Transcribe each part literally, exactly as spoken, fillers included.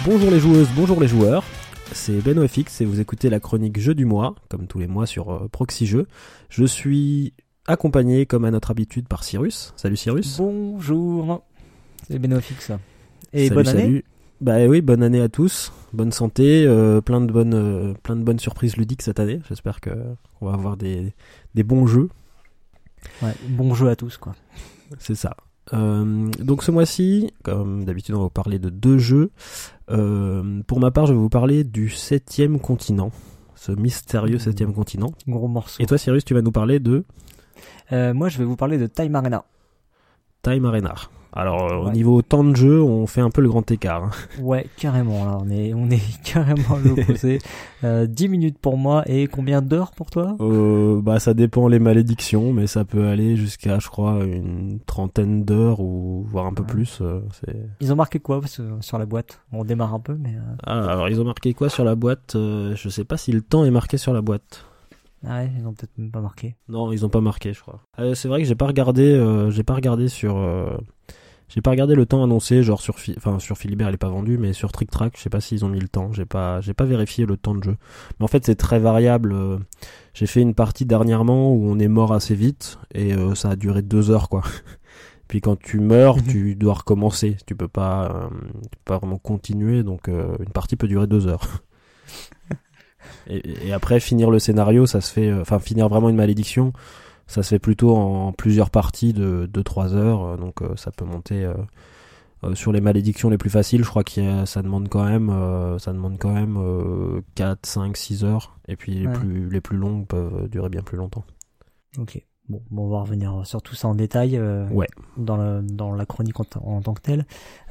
Bonjour les joueuses, bonjour les joueurs, c'est BenoFX et vous écoutez la chronique Jeux du mois, comme tous les mois sur euh, Proxy Jeux. Je suis accompagné, comme à notre habitude, par Cyrus. Salut Cyrus. Bonjour, c'est BenoFX. Et salut, bonne année. Salut. Bah oui, bonne année à tous, bonne santé, euh, plein de bonnes, euh, plein de bonnes surprises ludiques cette année. J'espère que on va avoir des, des bons jeux. Ouais, bon jeu à tous quoi. C'est ça. Euh, donc ce mois-ci, comme d'habitude, on va vous parler de deux jeux. Euh, pour ma part, je vais vous parler du septième continent, ce mystérieux septième mmh. continent. Gros morceau. Et toi, Cyrus, tu vas nous parler de euh, Moi, je vais vous parler de Time Arena. Time Arena. Alors, euh, ouais. au niveau temps de jeu, on fait un peu le grand écart. Hein. Ouais, carrément. Là, on est, on est carrément à l'opposé. euh, dix minutes pour moi et combien d'heures pour toi ? euh, Bah, ça dépend les malédictions, mais ça peut aller jusqu'à, je crois, une trentaine d'heures ou voire un peu ouais. plus. Euh, c'est... Ils ont marqué quoi parce que, sur la boîte ? On démarre un peu, mais. Euh... Ah, alors ils ont marqué quoi sur la boîte ? euh, Je sais pas si le temps est marqué sur la boîte. Ah ouais, ils ont peut-être même pas marqué. Non, ils ont pas marqué, je crois. Euh, c'est vrai que j'ai pas regardé, euh, j'ai pas regardé sur. Euh... J'ai pas regardé le temps annoncé, genre sur, Fi- enfin sur Philibert, elle est pas vendue, mais sur Trick Track, je sais pas s'ils ont mis le temps. J'ai pas, j'ai pas vérifié le temps de jeu. Mais en fait, c'est très variable. J'ai fait une partie dernièrement où on est mort assez vite et euh, ça a duré deux heures, quoi. Puis quand tu meurs, tu dois recommencer. Tu peux pas, euh, tu peux pas vraiment continuer, donc euh, une partie peut durer deux heures. et, et après, finir le scénario, ça se fait, enfin euh, finir vraiment une malédiction. Ça se fait plutôt en plusieurs parties de deux à trois heures, donc euh, ça peut monter euh, euh, sur les malédictions les plus faciles. Je crois que ça demande quand même, euh, ça demande quand même euh, quatre, cinq, six heures, et puis les, ouais. plus, les plus longues peuvent durer bien plus longtemps. Ok, bon, bon on va revenir sur tout ça en détail euh, ouais. dans, le, dans la chronique en, t- en tant que telle.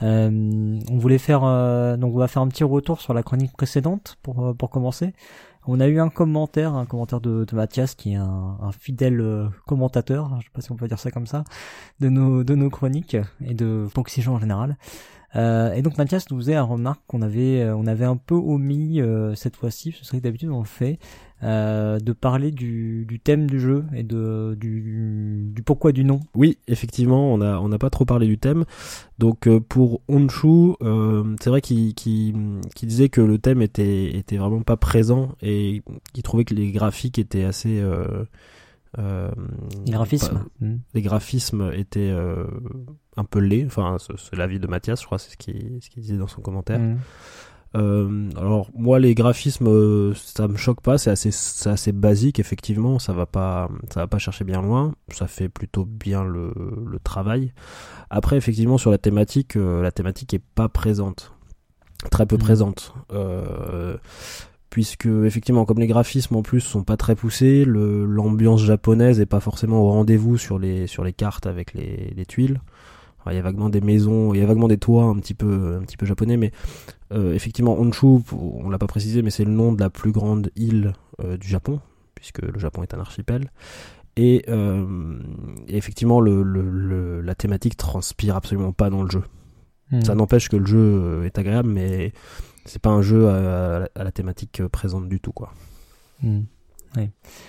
Euh, on voulait faire, euh, donc on va faire un petit retour sur la chronique précédente pour, pour commencer. On a eu un commentaire, un commentaire de, de Mathias qui est un, un fidèle euh, commentateur, je sais pas si on peut dire ça comme ça, de nos de nos chroniques et de Proxy Jeux en général. Euh, et donc Mathias nous faisait un remarque qu'on avait euh, on avait un peu omis euh, cette fois-ci, ce serait que d'habitude on le fait, euh, de parler du, du thème du jeu et de du, du pourquoi du nom. Oui, effectivement, on a on n'a pas trop parlé du thème. Donc euh, pour Honshu, euh, c'est vrai qu'il, qu'il, qu'il disait que le thème était était vraiment pas présent et qu'il trouvait que les graphiques étaient assez euh, euh, les graphismes pas, mmh. les graphismes étaient euh, un peu laids, enfin c'est, c'est l'avis de Mathias, je crois, c'est ce qu'il ce qu'il disait dans son commentaire. Mmh. Euh, alors moi les graphismes euh, ça me choque pas, c'est assez c'est assez basique, effectivement, ça va pas ça va pas chercher bien loin, ça fait plutôt bien le le travail. Après effectivement sur la thématique euh, la thématique est pas présente, très peu mmh. présente. Euh, puisque effectivement comme les graphismes en plus sont pas très poussés, le l'ambiance japonaise est pas forcément au rendez-vous sur les sur les cartes avec les les tuiles. Alors, il y a vaguement des maisons, il y a vaguement des toits un petit peu un petit peu japonais, mais euh, effectivement Honshu, on l'a pas précisé, mais c'est le nom de la plus grande île euh, du Japon, puisque le Japon est un archipel. Et, euh, et effectivement le, le, le la thématique transpire absolument pas dans le jeu. Mmh. Ça n'empêche que le jeu est agréable, mais c'est pas un jeu à, à, la, à la thématique présente du tout, quoi. Mmh. Oui.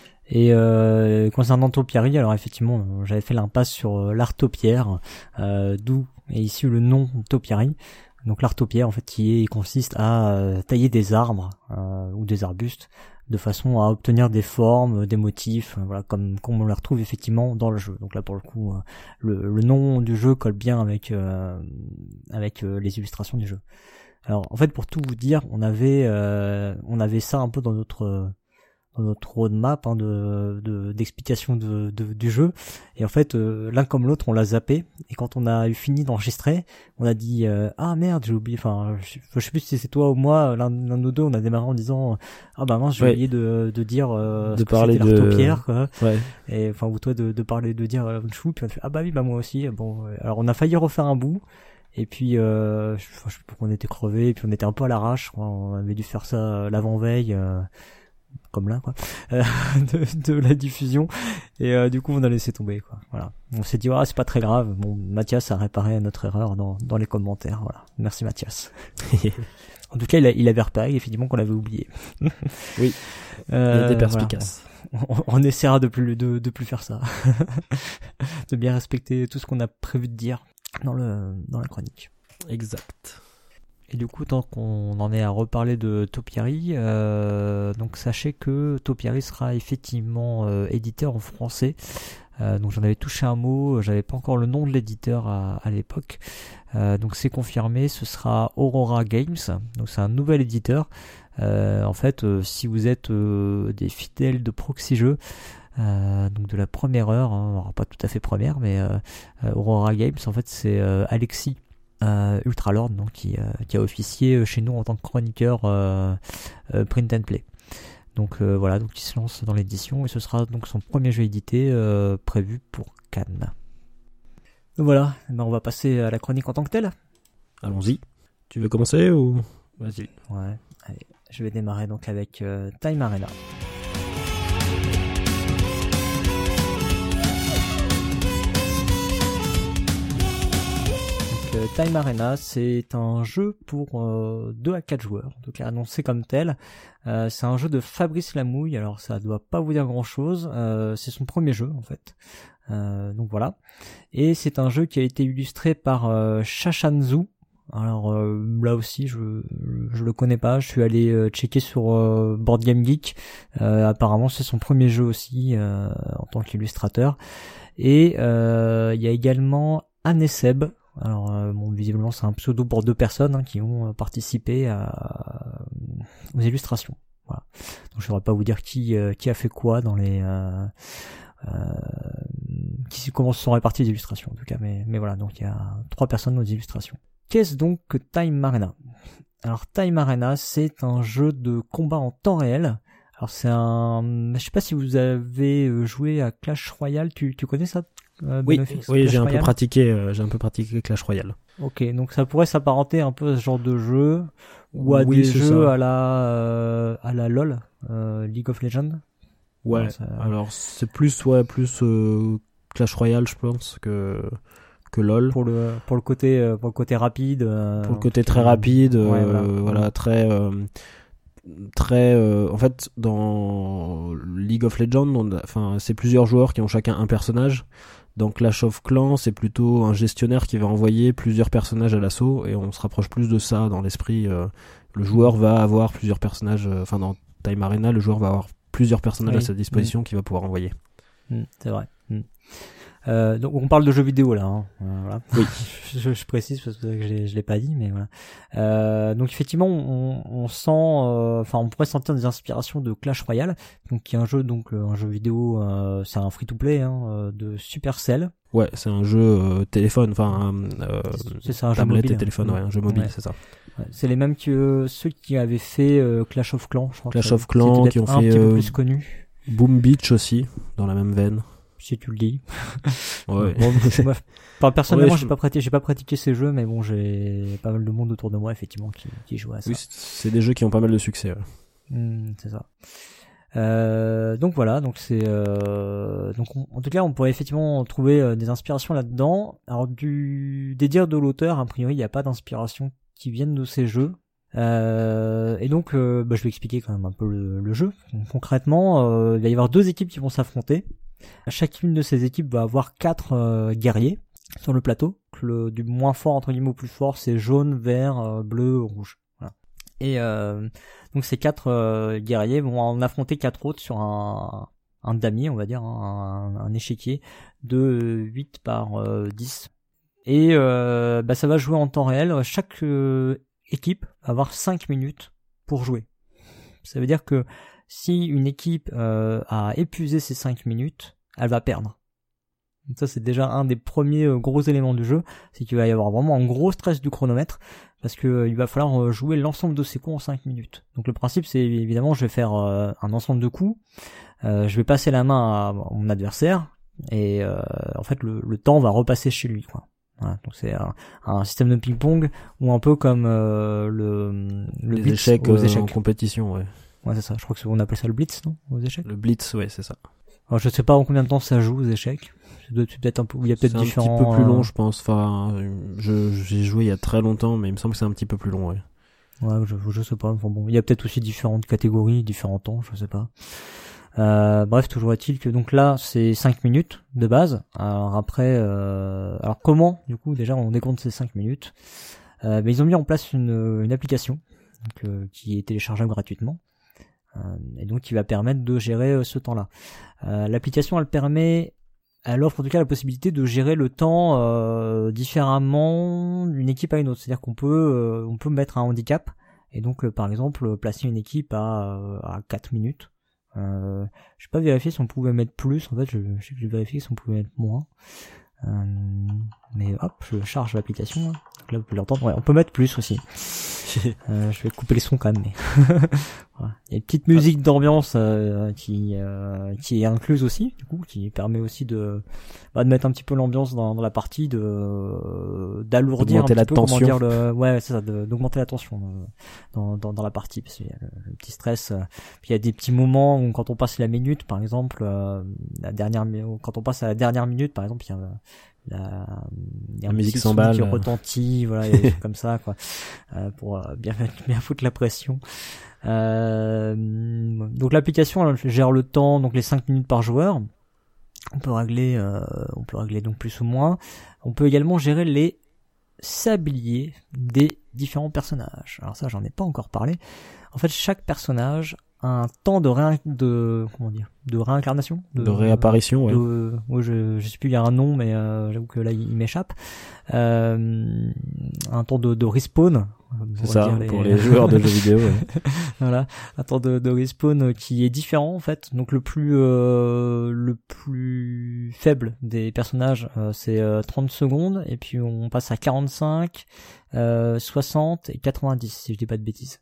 Et euh, concernant Topiary, alors effectivement, j'avais fait l'impasse sur euh, l'art topiaire, euh, d'où est issu le nom Topiary. Donc l'art topiaire, en fait, qui est, consiste à euh, tailler des arbres euh, ou des arbustes de façon à obtenir des formes, des motifs, euh, voilà, comme comme on les retrouve effectivement dans le jeu. Donc là, pour le coup, euh, le, le nom du jeu colle bien avec euh, avec euh, les illustrations du jeu. Alors, en fait, pour tout vous dire, on avait euh, on avait ça un peu dans notre dans notre roadmap hein, de, de d'explication de, de du jeu, et en fait euh, l'un comme l'autre on l'a zappé, et quand on a eu fini d'enregistrer on a dit euh, ah merde j'ai oublié, enfin je, je sais plus si c'est toi ou moi, l'un, l'un de nous deux on a démarré en disant ah bah mince j'ai ouais. oublié de de dire euh, de parler de l'artopierre quoi. Ouais. Et enfin ou toi de de parler de dire Honshu, euh, puis on a fait ah bah oui bah moi aussi. Bon alors on a failli refaire un bout. Et puis, euh, je, je sais pas pourquoi on était crevés, et puis on était un peu à l'arrache, on avait dû faire ça l'avant-veille, euh, comme là, quoi, euh, de, de la diffusion, et euh, du coup on a laissé tomber, quoi. Voilà. On s'est dit, ah, c'est pas très grave. Bon, Mathias a réparé notre erreur dans, dans les commentaires, voilà. Merci Mathias. En tout cas, il, a, il avait repéré effectivement qu'on l'avait oublié. Oui. Euh, il était perspicace. Voilà. On, on essaiera de plus de, de plus faire ça, de bien respecter tout ce qu'on a prévu de dire dans le dans la chronique. Exact. Et du coup, tant qu'on en est à reparler de Topiary, euh, donc sachez que Topiary sera effectivement euh, édité en français. Euh, donc j'en avais touché un mot, j'avais pas encore le nom de l'éditeur à, à l'époque. Euh, donc c'est confirmé, ce sera Aurora Games. Donc c'est un nouvel éditeur. Euh, en fait, euh, si vous êtes euh, des fidèles de Proxy Jeux, euh, donc de la première heure, hein, alors pas tout à fait première, mais euh, euh, Aurora Games, en fait, c'est euh, Alexis euh, Ultralord, donc qui, euh, qui a officié chez nous en tant que chroniqueur euh, euh, print and play. Donc euh, voilà, donc il se lance dans l'édition et ce sera donc son premier jeu édité euh, prévu pour Cannes. Donc voilà, ben on va passer à la chronique en tant que telle. Allons-y. Tu veux commencer ou vas-y. Ouais, allez, je vais démarrer donc avec euh, Time Arena. Donc, euh, Time Arena, c'est un jeu pour euh, deux à quatre joueurs, donc annoncé comme tel. Euh, c'est un jeu de Fabrice Lamouille, alors ça doit pas vous dire grand-chose. Euh, c'est son premier jeu en fait. Euh, donc voilà. Et c'est un jeu qui a été illustré par euh, Shashanzu. Alors euh, là aussi je je le connais pas, je suis allé euh, checker sur euh, Board Game Geek. Euh, apparemment c'est son premier jeu aussi euh, en tant qu'illustrateur. Et euh, il y a également Aneseb. Alors euh, bon, visiblement c'est un pseudo pour deux personnes hein, qui ont participé à, aux illustrations. Voilà. Donc je saurais pas vous dire qui euh, qui a fait quoi dans les euh, euh, qui comment se sont réparties les illustrations en tout cas, mais mais voilà, donc il y a trois personnes aux illustrations. Qu'est-ce donc que Time Arena ? Alors Time Arena, c'est un jeu de combat en temps réel. Alors c'est un, je sais pas si vous avez joué à Clash Royale, tu tu connais ça euh, Oui, Benofix, oui, Clash j'ai un Royale peu pratiqué, euh, j'ai un peu pratiqué Clash Royale. Ok, donc ça pourrait s'apparenter un peu à ce genre de jeu ou à oui, des c'est jeux ça. à la euh, à la LoL, euh, League of Legends. Ouais. Alors, ça... Alors c'est plus ouais plus euh, Clash Royale, je pense que que LoL. Pour le pour le côté euh, pour le côté rapide. Euh, pour le côté très rapide, ouais, euh, voilà. voilà, très euh, très euh, en fait dans League of Legends, on a, enfin c'est plusieurs joueurs qui ont chacun un personnage. Dans Clash of Clans, c'est plutôt un gestionnaire qui va envoyer plusieurs personnages à l'assaut et on se rapproche plus de ça dans l'esprit. Euh, le joueur va avoir plusieurs personnages, enfin euh, dans Time Arena, le joueur va avoir plusieurs personnages oui. à sa disposition mmh. qu'il va pouvoir envoyer. Mmh, c'est vrai. Mmh. Euh, donc on parle de jeux vidéo là, hein. Euh, voilà. Oui. je, je précise parce que je l'ai, je l'ai pas dit, mais voilà. Euh, donc effectivement, on, on sent, enfin, euh, on pourrait sentir des inspirations de Clash Royale, donc qui est un jeu, donc un jeu vidéo, euh, c'est un free-to-play hein, de Supercell. Ouais, c'est un jeu euh, téléphone, enfin, euh, c'est ça, un tablette jeu mobile, et téléphone, hein. ouais, un jeu mobile, ouais. c'est ça. Ouais, c'est les mêmes que ceux qui avaient fait euh, Clash of Clans, je crois. Clash of Clans, qui ont un fait petit peu euh, plus connu. Boom Beach aussi, dans la même veine. Si tu le dis. Ouais. Bon, enfin, personnellement, ouais, j'ai je... pas pratiqué, j'ai pas pratiqué ces jeux, mais bon, j'ai pas mal de monde autour de moi, effectivement, qui, qui joue à ça. Oui, c'est des jeux qui ont pas mal de succès. Ouais. Mmh, c'est ça. Euh, donc voilà, donc c'est, euh, donc on, en tout cas, on pourrait effectivement trouver euh, des inspirations là-dedans. Alors du, des dires de l'auteur, a priori, il n'y a pas d'inspiration qui viennent de ces jeux. Euh, et donc, euh, bah, je vais expliquer quand même un peu le, le jeu. Donc, concrètement, euh, il va y avoir deux équipes qui vont s'affronter. Chacune de ces équipes va avoir quatre euh, guerriers sur le plateau. Le, du moins fort entre guillemets au plus fort, c'est jaune, vert, euh, bleu, rouge. Voilà. Et euh, donc ces quatre euh, guerriers vont en affronter quatre autres sur un, un damier, on va dire, hein, un, un échiquier de huit par euh, dix. Et euh, bah, ça va jouer en temps réel. Chaque euh, équipe va avoir cinq minutes pour jouer. Ça veut dire que si une équipe euh, a épuisé ses cinq minutes, elle va perdre. Donc ça, c'est déjà un des premiers euh, gros éléments du jeu, c'est qu'il va y avoir vraiment un gros stress du chronomètre, parce que euh, il va falloir jouer l'ensemble de ses coups en cinq minutes. Donc le principe, c'est évidemment, je vais faire euh, un ensemble de coups, euh, je vais passer la main à mon adversaire, et euh, en fait, le, le temps va repasser chez lui, quoi. Voilà, donc c'est un, un système de ping-pong, ou un peu comme euh, le, le Les blitz échecs, aux euh, échecs en compétition, ouais. Ouais, c'est ça. Je crois que on appelle ça le blitz, non, aux échecs. Le blitz, ouais, c'est ça. Alors, je sais pas en combien de temps ça joue aux échecs. C'est peut-être un peu, il y a peut-être c'est différents. C'est un petit peu plus long, je pense. Enfin, je, j'ai joué il y a très longtemps, mais il me semble que c'est un petit peu plus long, ouais. Ouais, je, je sais pas. Enfin bon, il y a peut-être aussi différentes catégories, différents temps, je sais pas. Euh, bref, toujours est-il que donc là, c'est cinq minutes de base. Alors après, euh, alors comment, du coup, déjà, on décompte ces cinq minutes. Euh, mais ils ont mis en place une, une application donc, euh, qui est téléchargeable gratuitement euh, et donc qui va permettre de gérer euh, ce temps-là. Euh, l'application, elle permet, elle offre en tout cas la possibilité de gérer le temps euh, différemment d'une équipe à une autre. C'est-à-dire qu'on peut, euh, on peut mettre un handicap et donc euh, par exemple placer une équipe à, à quatre minutes. Euh, je n'ai pas vérifié si on pouvait mettre plus. En fait, je, je sais que j'ai vérifié si on pouvait mettre moins. Euh, mais hop, je charge l'application. Là. Donc là, vous pouvez l'entendre. Ouais, on peut mettre plus aussi. euh, je vais couper les sons quand même. Mais voilà. Il y a une petite musique d'ambiance euh, qui euh, qui est incluse aussi, du coup, qui permet aussi de bah, de mettre un petit peu l'ambiance dans, dans la partie, de d'alourdir un petit la peu, tension. comment dire le, ouais, c'est ça, de, d'augmenter la tension dans dans dans la partie, parce qu'il y a le, le petit stress. Euh, puis il y a des petits moments où quand on passe la minute, par exemple, euh, la dernière, quand on passe à la dernière minute, par exemple, il y a la, il y a la un musique petit s'emballe son qui retentit, voilà, et des trucs comme ça, quoi, euh, pour euh, bien bien foutre la pression. Euh, donc l'application elle gère le temps, donc les cinq minutes par joueur. On peut régler, euh, on peut régler donc plus ou moins. On peut également gérer les sabliers des différents personnages. Alors ça, j'en ai pas encore parlé. En fait, chaque personnage a un temps de réin... de comment dire, de réincarnation, de, de réapparition, ouais. De, ouais, je, je sais plus, il y a un nom, mais euh, j'avoue que là, il, il m'échappe. Euh, un temps de, de respawn. C'est ça, les... pour les joueurs de jeux vidéo. Ouais. Voilà, un temps de, de respawn qui est différent en fait. Donc le plus euh, le plus faible des personnages, euh, c'est euh, trente secondes, et puis on passe à quarante-cinq, euh, soixante et quatre-vingt-dix, si je dis pas de bêtises.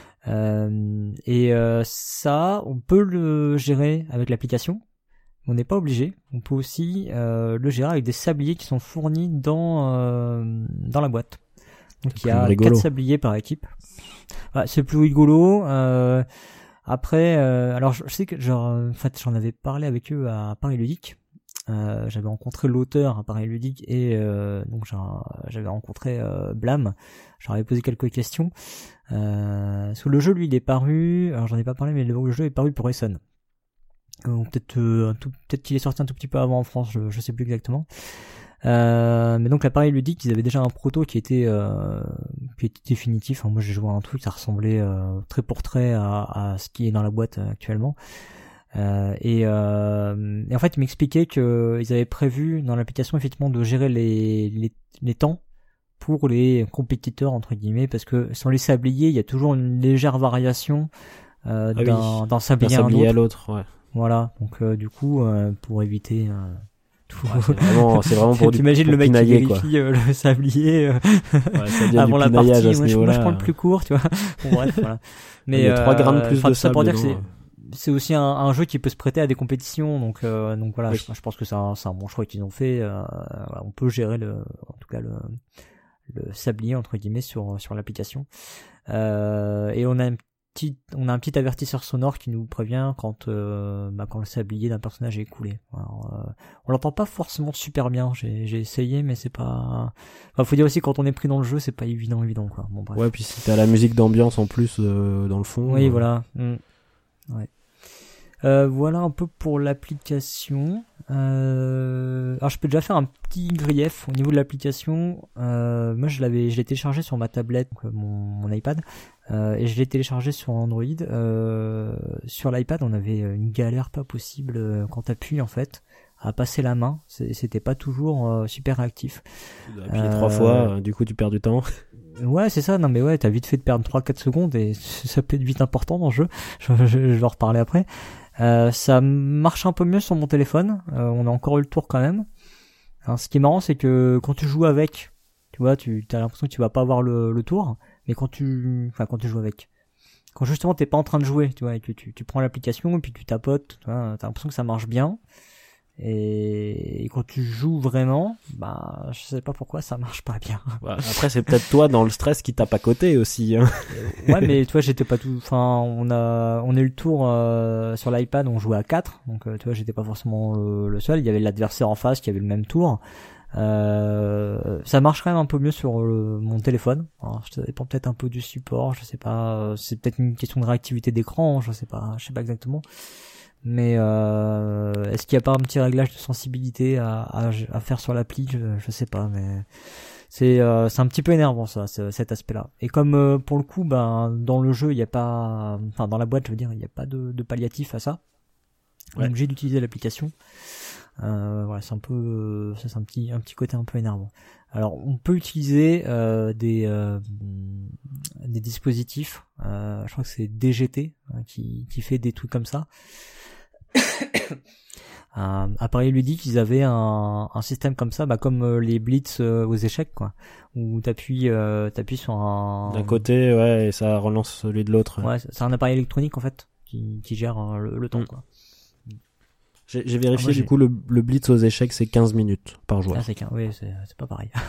Euh, et euh, ça, on peut le gérer avec l'application. On n'est pas obligé. On peut aussi euh, le gérer avec des sabliers qui sont fournis dans euh, dans la boîte. Donc il y a quatre sabliers par équipe. Ouais, c'est plus rigolo. Euh, après, euh, alors je, je sais que genre, en fait, j'en avais parlé avec eux à Paris Ludique. Euh, j'avais rencontré l'auteur à Paris Ludique et euh, donc j'avais rencontré euh, Blam. J'aurais posé quelques questions. Euh, parce que le jeu, lui, il est paru. Alors j'en ai pas parlé, mais le jeu est paru pour Essen. Donc peut-être euh, peut-être qu'il est sorti un tout petit peu avant en France. Je, je sais plus exactement. Euh, mais donc l'appareil ludique, ils avaient déjà un proto qui était euh, qui était définitif. Enfin, moi j'ai joué à un truc, ça ressemblait euh, trait pour trait à, à ce qui est dans la boîte euh, actuellement. Euh, et, euh, et en fait, ils m'expliquaient que ils avaient prévu dans l'application effectivement de gérer les les, les temps pour les compétiteurs entre guillemets, parce que sans les sabliers, il y a toujours une légère variation euh, ah d'un oui. d'un sablier, d'un sablier à, à l'autre. Ouais. Voilà. Donc euh, du coup, euh, pour éviter euh, Ouais, c'est vraiment, c'est vraiment pour du t'imagines le mec qui vérifie euh, le sablier euh, ouais, ça devient avant du la partie. À ce moi, je, moi, je prends euh... le plus court, tu vois. Bon, bref, voilà. Mais il y a trois euh, grammes plus de ça pour dire que c'est, ouais. c'est aussi un, un jeu qui peut se prêter à des compétitions. Donc, euh, donc voilà, oui. je, je pense que c'est un, c'est un bon choix qu'ils ont fait. Euh, voilà, on peut gérer le, en tout cas le, le sablier entre guillemets sur sur l'application. Euh, et on a un petit, on a un petit avertisseur sonore qui nous prévient quand, euh, bah, quand le sablier d'un personnage est écoulé. Alors, euh, on l'entend pas forcément super bien. J'ai, j'ai essayé, mais c'est pas. Enfin, faut dire aussi quand on est pris dans le jeu, c'est pas évident, évident quoi. Bon bref. Ouais, puis si t'as la musique d'ambiance en plus euh, dans le fond. Oui, euh... voilà. Mmh. Ouais. Euh, voilà un peu pour l'application. Euh... Alors je peux déjà faire un petit grief au niveau de l'application. Euh, moi je l'avais, je l'ai téléchargé sur ma tablette, donc mon, mon iPad, euh, et je l'ai téléchargé sur Android. Euh, sur l'iPad, on avait une galère pas possible quand t'appuies en fait à passer la main. C'était pas toujours euh, super réactif. Tu dois appuyer euh... trois fois, du coup tu perds du temps. Ouais, c'est ça. Non, mais ouais, t'as vite fait de perdre trois quatre secondes et ça peut être vite important dans le jeu. Je, je, je vais en reparler après. Euh, ça marche un peu mieux sur mon téléphone. Euh, on a encore eu le tour quand même. Alors, ce qui est marrant, c'est que quand tu joues avec, tu vois, tu as l'impression que tu vas pas avoir le, le tour. Mais quand tu, enfin, quand tu joues avec, quand justement t'es pas en train de jouer, tu vois, et que tu, tu prends l'application et puis tu tapotes, tu vois, t'as l'impression que ça marche bien. Et, et quand tu joues vraiment, bah, je sais pas pourquoi ça marche pas bien. Ouais, après, c'est peut-être toi dans le stress qui tape à côté aussi. Hein. Ouais, mais tu vois, j'étais pas tout. Enfin, on a, on a eu le tour euh, sur l'iPad, on jouait à quatre, donc euh, tu vois, j'étais pas forcément le, le seul. Il y avait l'adversaire en face qui avait le même tour. Euh, ça marche quand même un peu mieux sur le, mon téléphone. Alors, ça dépend peut-être un peu du support, je sais pas. C'est peut-être une question de réactivité d'écran, je sais pas, je sais pas exactement. Mais euh, est-ce qu'il n'y a pas un petit réglage de sensibilité à, à, à faire sur l'appli, je, je sais pas, mais c'est euh, c'est un petit peu énervant ça, cet aspect-là. Et comme euh, pour le coup, ben dans le jeu il y a pas, enfin dans la boîte je veux dire, il y a pas de, de palliatif à ça. On est Ouais. obligé d'utiliser l'application. Euh, voilà, c'est un peu, ça c'est un petit un petit côté un peu énervant. Alors on peut utiliser euh, des euh, des dispositifs. Euh, je crois que c'est D G T hein, qui qui fait des trucs comme ça. Euh, à Paris ludique, ils avaient un, un système comme ça, bah comme euh, les blitz euh, aux échecs, quoi, où t'appuies, euh, t'appuies sur un. D'un côté, ouais, et ça relance celui de l'autre. Ouais, c'est un appareil électronique en fait qui, qui gère euh, le, le temps, Mm. quoi. J'ai, j'ai vérifié, Ah, moi, du j'ai... coup, le, le blitz aux échecs, c'est quinze minutes par joueur. Ah, c'est qu'un, oui, c'est, c'est pas pareil.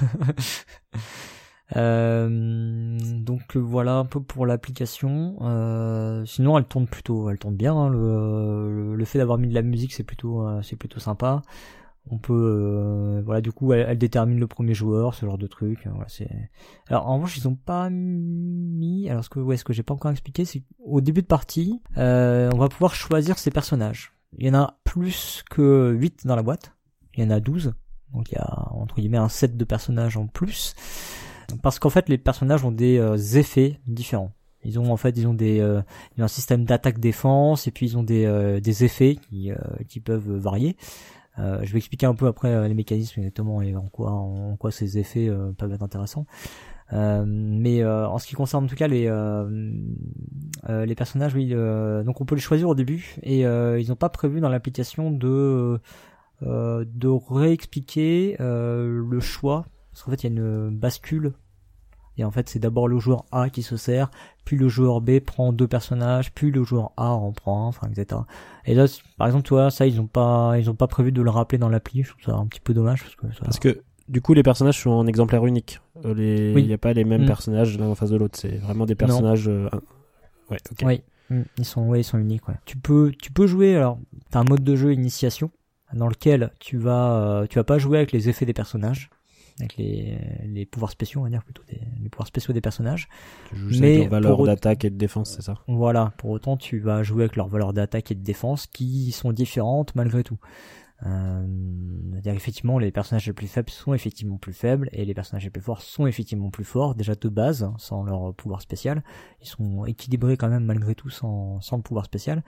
euh, donc voilà un peu pour l'application. Euh, sinon, elle tourne plutôt, elle tourne bien. Hein, le, le fait d'avoir mis de la musique, c'est plutôt, euh, c'est plutôt sympa. On peut, euh, voilà, du coup, elle, elle détermine le premier joueur, ce genre de truc. Voilà, c'est. Alors en revanche, ils ont pas mis. Alors ce que, ouais, ce que j'ai pas encore expliqué, c'est qu'au début de partie, euh, on va pouvoir choisir ses personnages. Il y en a plus que huit dans la boîte. Il y en a douze. Donc il y a, entre guillemets, un set de personnages en plus. Parce qu'en fait, les personnages ont des euh, effets différents. Ils ont, en fait, ils ont des, euh, ils ont un système d'attaque-défense, et puis ils ont des, euh, des effets qui, euh, qui peuvent varier. Euh, je vais expliquer un peu après euh, les mécanismes exactement et en quoi, en, en quoi ces effets euh, peuvent être intéressants. Euh, mais euh, en ce qui concerne en tout cas les euh, euh, les personnages, oui, euh, donc on peut les choisir au début et euh, ils n'ont pas prévu dans l'application de euh, de réexpliquer euh, le choix, parce qu'en fait il y a une bascule et en fait c'est d'abord le joueur A qui se sert, puis le joueur B prend deux personnages, puis le joueur A en prend un, enfin et cetera. Et là par exemple toi ça ils ont pas ils ont pas prévu de le rappeler dans l'appli, je trouve ça un petit peu dommage parce que ça... Parce que du coup les personnages sont en exemplaire unique. Euh, les Oui. il y a pas les mêmes Mm. personnages l'un en face de l'autre, c'est vraiment des personnages euh, un- ouais, OK. Oui, mm, ils sont, ouais, ils sont uniques. Ouais. Tu peux, tu peux jouer. Alors, t'as un mode de jeu initiation dans lequel tu vas, euh, tu vas pas jouer avec les effets des personnages, avec les, les pouvoirs spéciaux, on va dire plutôt des, les pouvoirs spéciaux des personnages. Tu joues juste Mais avec leur valeur pour- d'attaque et de défense, c'est ça? Voilà. Pour autant, tu vas jouer avec leurs valeurs d'attaque et de défense qui sont différentes malgré tout. Euh, c'est-à-dire effectivement les personnages les plus faibles sont effectivement plus faibles et les personnages les plus forts sont effectivement plus forts déjà de base hein, sans leur pouvoir spécial. Ils sont équilibrés quand même malgré tout sans, sans le pouvoir spécial.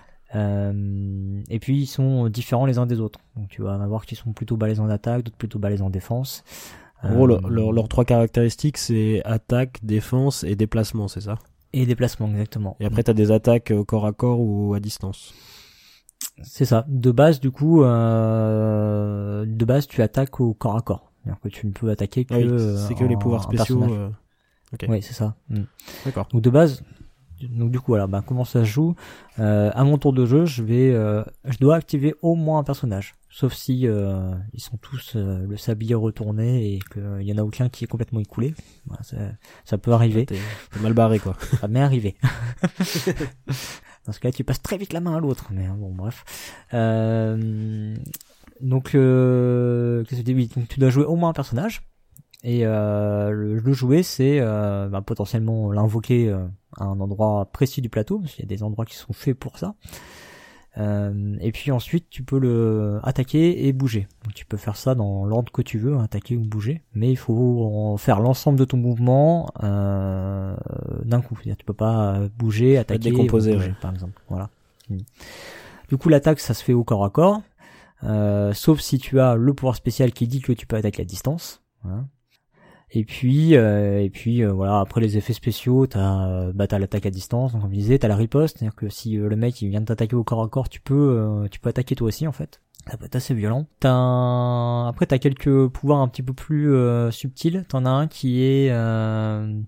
Euh, et puis ils sont différents les uns des autres. Donc tu vas en avoir qui sont plutôt balèzes en attaque, d'autres plutôt balèzes en défense. En gros, Euh, leur- leur- leurs trois caractéristiques, c'est attaque, défense et déplacement, c'est ça? Et déplacement exactement. Et après, t'as des attaques au corps à corps ou à distance. C'est ça. De base, du coup, euh, de base, tu attaques au corps à corps. C'est-à-dire que tu ne peux attaquer que. Ah oui, c'est que en- les pouvoirs en spéciaux. personnage. euh, Ok, Oui, c'est ça. Mm. d'accord. Donc de base, donc du coup, alors, bah, comment ça se joue euh, À mon tour de jeu, je vais, euh, je dois activer au moins un personnage, sauf si euh, ils sont tous euh, le sablier retourné et qu'il y en a aucun qui est complètement écoulé. Voilà, ça, ça peut arriver. T'es, t'es mal barré, quoi. Ça m'est arrivé. Dans ce cas-là, tu passes très vite la main à l'autre. Mais bon, bref. Euh, donc, euh, qu'est-ce que je dis Oui, donc tu dois jouer au moins un personnage. Et euh, le, le jouer, c'est euh, bah, potentiellement l'invoquer euh, à un endroit précis du plateau, parce qu'il y a des endroits qui sont faits pour ça. Euh, et puis ensuite, tu peux le attaquer et bouger. Donc, tu peux faire ça dans l'ordre que tu veux, attaquer ou bouger. Mais il faut en faire l'ensemble de ton mouvement euh, d'un coup. C'est-à-dire, tu peux pas bouger, attaquer, décomposer, ou bouger, ouais. par exemple. Voilà. Mm. Du coup, l'attaque, ça se fait au corps à corps, euh, sauf si tu as le pouvoir spécial qui dit que tu peux attaquer à distance. Voilà. Et puis, euh, et puis euh, voilà. Après les effets spéciaux, t'as, euh, bah t'as l'attaque à distance, donc comme je disais, t'as la riposte, c'est-à-dire que si euh, le mec il vient de t'attaquer au corps à corps, tu peux, euh, tu peux attaquer toi aussi en fait. Ça peut être assez violent. T'as un... après t'as quelques pouvoirs un petit peu plus euh, subtils. T'en as un qui est euh...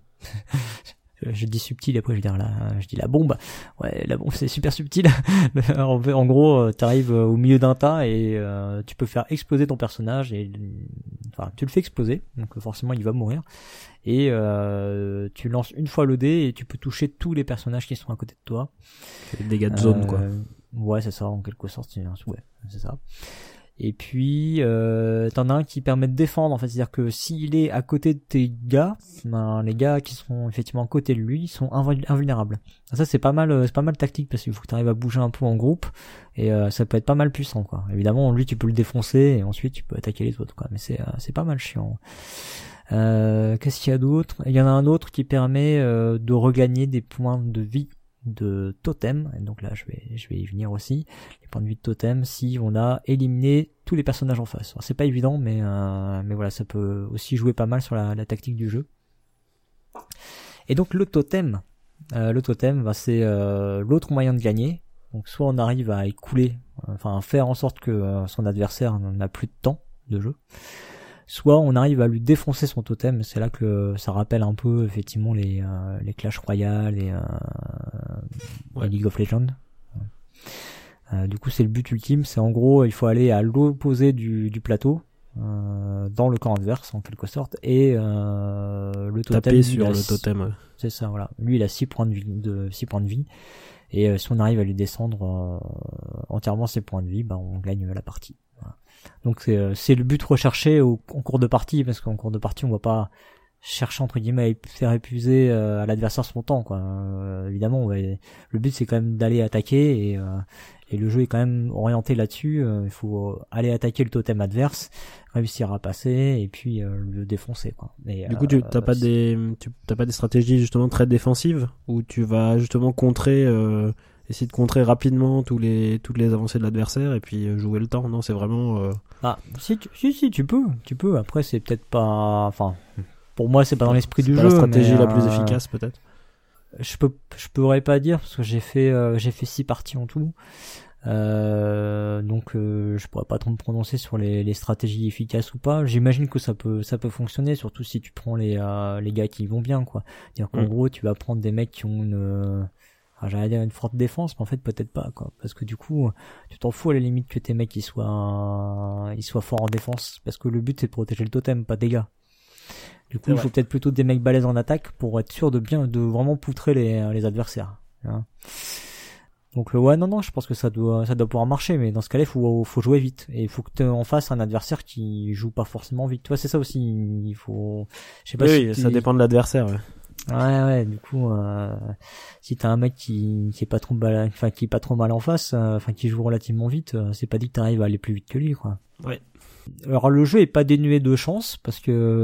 je dis subtil, après je vais dire la, je dis la bombe. Ouais, la bombe c'est super subtil. en, en gros, t'arrives au milieu d'un tas et euh, tu peux faire exploser ton personnage et, enfin, tu le fais exploser, donc forcément il va mourir. Et euh, tu lances une fois le dé et tu peux toucher tous les personnages qui sont à côté de toi. Des dégâts de zone, Euh, quoi. Ouais, c'est ça, en quelque sorte. C'est, ouais, c'est ça. Et puis, euh, t'en as un qui permet de défendre, en fait. C'est-à-dire que s'il est à côté de tes gars, ben, les gars qui sont effectivement à côté de lui sont invul- invulnérables. Ça, c'est pas mal, c'est pas mal tactique parce qu'il faut que t'arrives à bouger un peu en groupe et euh, ça peut être pas mal puissant, quoi. Évidemment, lui, tu peux le défoncer et ensuite tu peux attaquer les autres, quoi. Mais c'est, euh, c'est pas mal chiant. Euh, qu'est-ce qu'il y a d'autre? Il y en a un autre qui permet euh, de regagner des points de vie de totem. Et donc là, je vais, je vais y venir aussi. Les points de vie de totem, si on a éliminé tous les personnages en face. Alors, c'est pas évident, mais euh, mais voilà, ça peut aussi jouer pas mal sur la, la tactique du jeu. Et donc le totem, euh, le totem, bah, c'est euh, l'autre moyen de gagner. Donc soit on arrive à écouler, enfin faire en sorte que euh, son adversaire n'a plus de temps de jeu, soit on arrive à lui défoncer son totem. C'est là que ça rappelle un peu effectivement les euh, les Clash Royale et, euh, ouais. et League of Legends. Euh, du coup c'est le but ultime, c'est en gros il faut aller à l'opposé du, du plateau, euh, dans le camp adverse en quelque sorte, et euh, le totem taper sur le six, totem. Ouais. C'est ça, voilà. Lui il a six points de vie, de six points de vie. Et euh, si on arrive à lui descendre euh, entièrement ses points de vie, bah on gagne la partie. Voilà. Donc c'est euh, c'est le but recherché au, en cours de partie, parce qu'en cours de partie on va pas chercher entre guillemets à faire épuiser euh, à l'adversaire son temps, quoi. Euh, évidemment, on va, le but c'est quand même d'aller attaquer, et euh, et le jeu est quand même orienté là-dessus. Euh, il faut aller attaquer le totem adverse, réussir à passer et puis euh, le défoncer, quoi. Et, du coup, tu t'as euh, pas des tu t'as pas des stratégies justement très défensives où tu vas justement contrer, euh, essayer de contrer rapidement tous les toutes les avancées de l'adversaire et puis jouer le temps. Non, c'est vraiment. Euh... Ah, si, tu, si, si, tu peux, tu peux. Après, c'est peut-être pas. Enfin, pour moi, c'est pas dans l'esprit c'est du pas jeu. La stratégie mais, la euh... plus efficace, peut-être. Je peux, je pourrais pas dire parce que j'ai fait, euh, j'ai fait six parties en tout. Euh, donc euh, je pourrais pas trop me prononcer sur les, les stratégies efficaces ou pas. J'imagine que ça peut ça peut fonctionner, surtout si tu prends les euh, les gars qui vont bien, quoi. C'est-à-dire qu'en mmh. gros tu vas prendre des mecs qui ont une euh, ah, j'allais dire une forte défense, mais en fait peut-être pas, quoi, parce que du coup tu t'en fous à la limite que tes mecs ils soient ils soient forts en défense, parce que le but c'est de protéger le totem, pas des gars. Du coup, il faut peut-être plutôt des mecs balèzes en attaque pour être sûr de bien, de vraiment poutrer les, les adversaires. Hein. Donc, ouais, non, non, je pense que ça doit, ça doit pouvoir marcher, mais dans ce cas-là, il faut, faut jouer vite. Et il faut que tu en fasses un adversaire qui joue pas forcément vite. Tu vois, c'est ça aussi, il faut, je sais pas oui, si ça dépend de l'adversaire, ouais. Ouais, ouais, du coup, euh, si t'as un mec qui, qui est pas trop mal, enfin, qui est pas trop mal en face, euh, enfin, qui joue relativement vite, euh, c'est pas dit que t'arrives à aller plus vite que lui, quoi. Ouais. Alors le jeu est pas dénué de chance, parce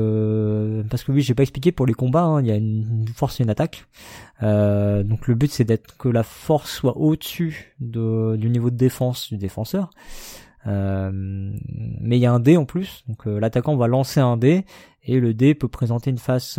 que parce que oui, j'ai pas expliqué pour les combats, hein, il y a une force et une attaque. Euh, donc le but c'est d'être que la force soit au-dessus de du niveau de défense du défenseur. Euh, mais il y a un dé en plus, donc euh, l'attaquant va lancer un dé et le dé peut présenter une face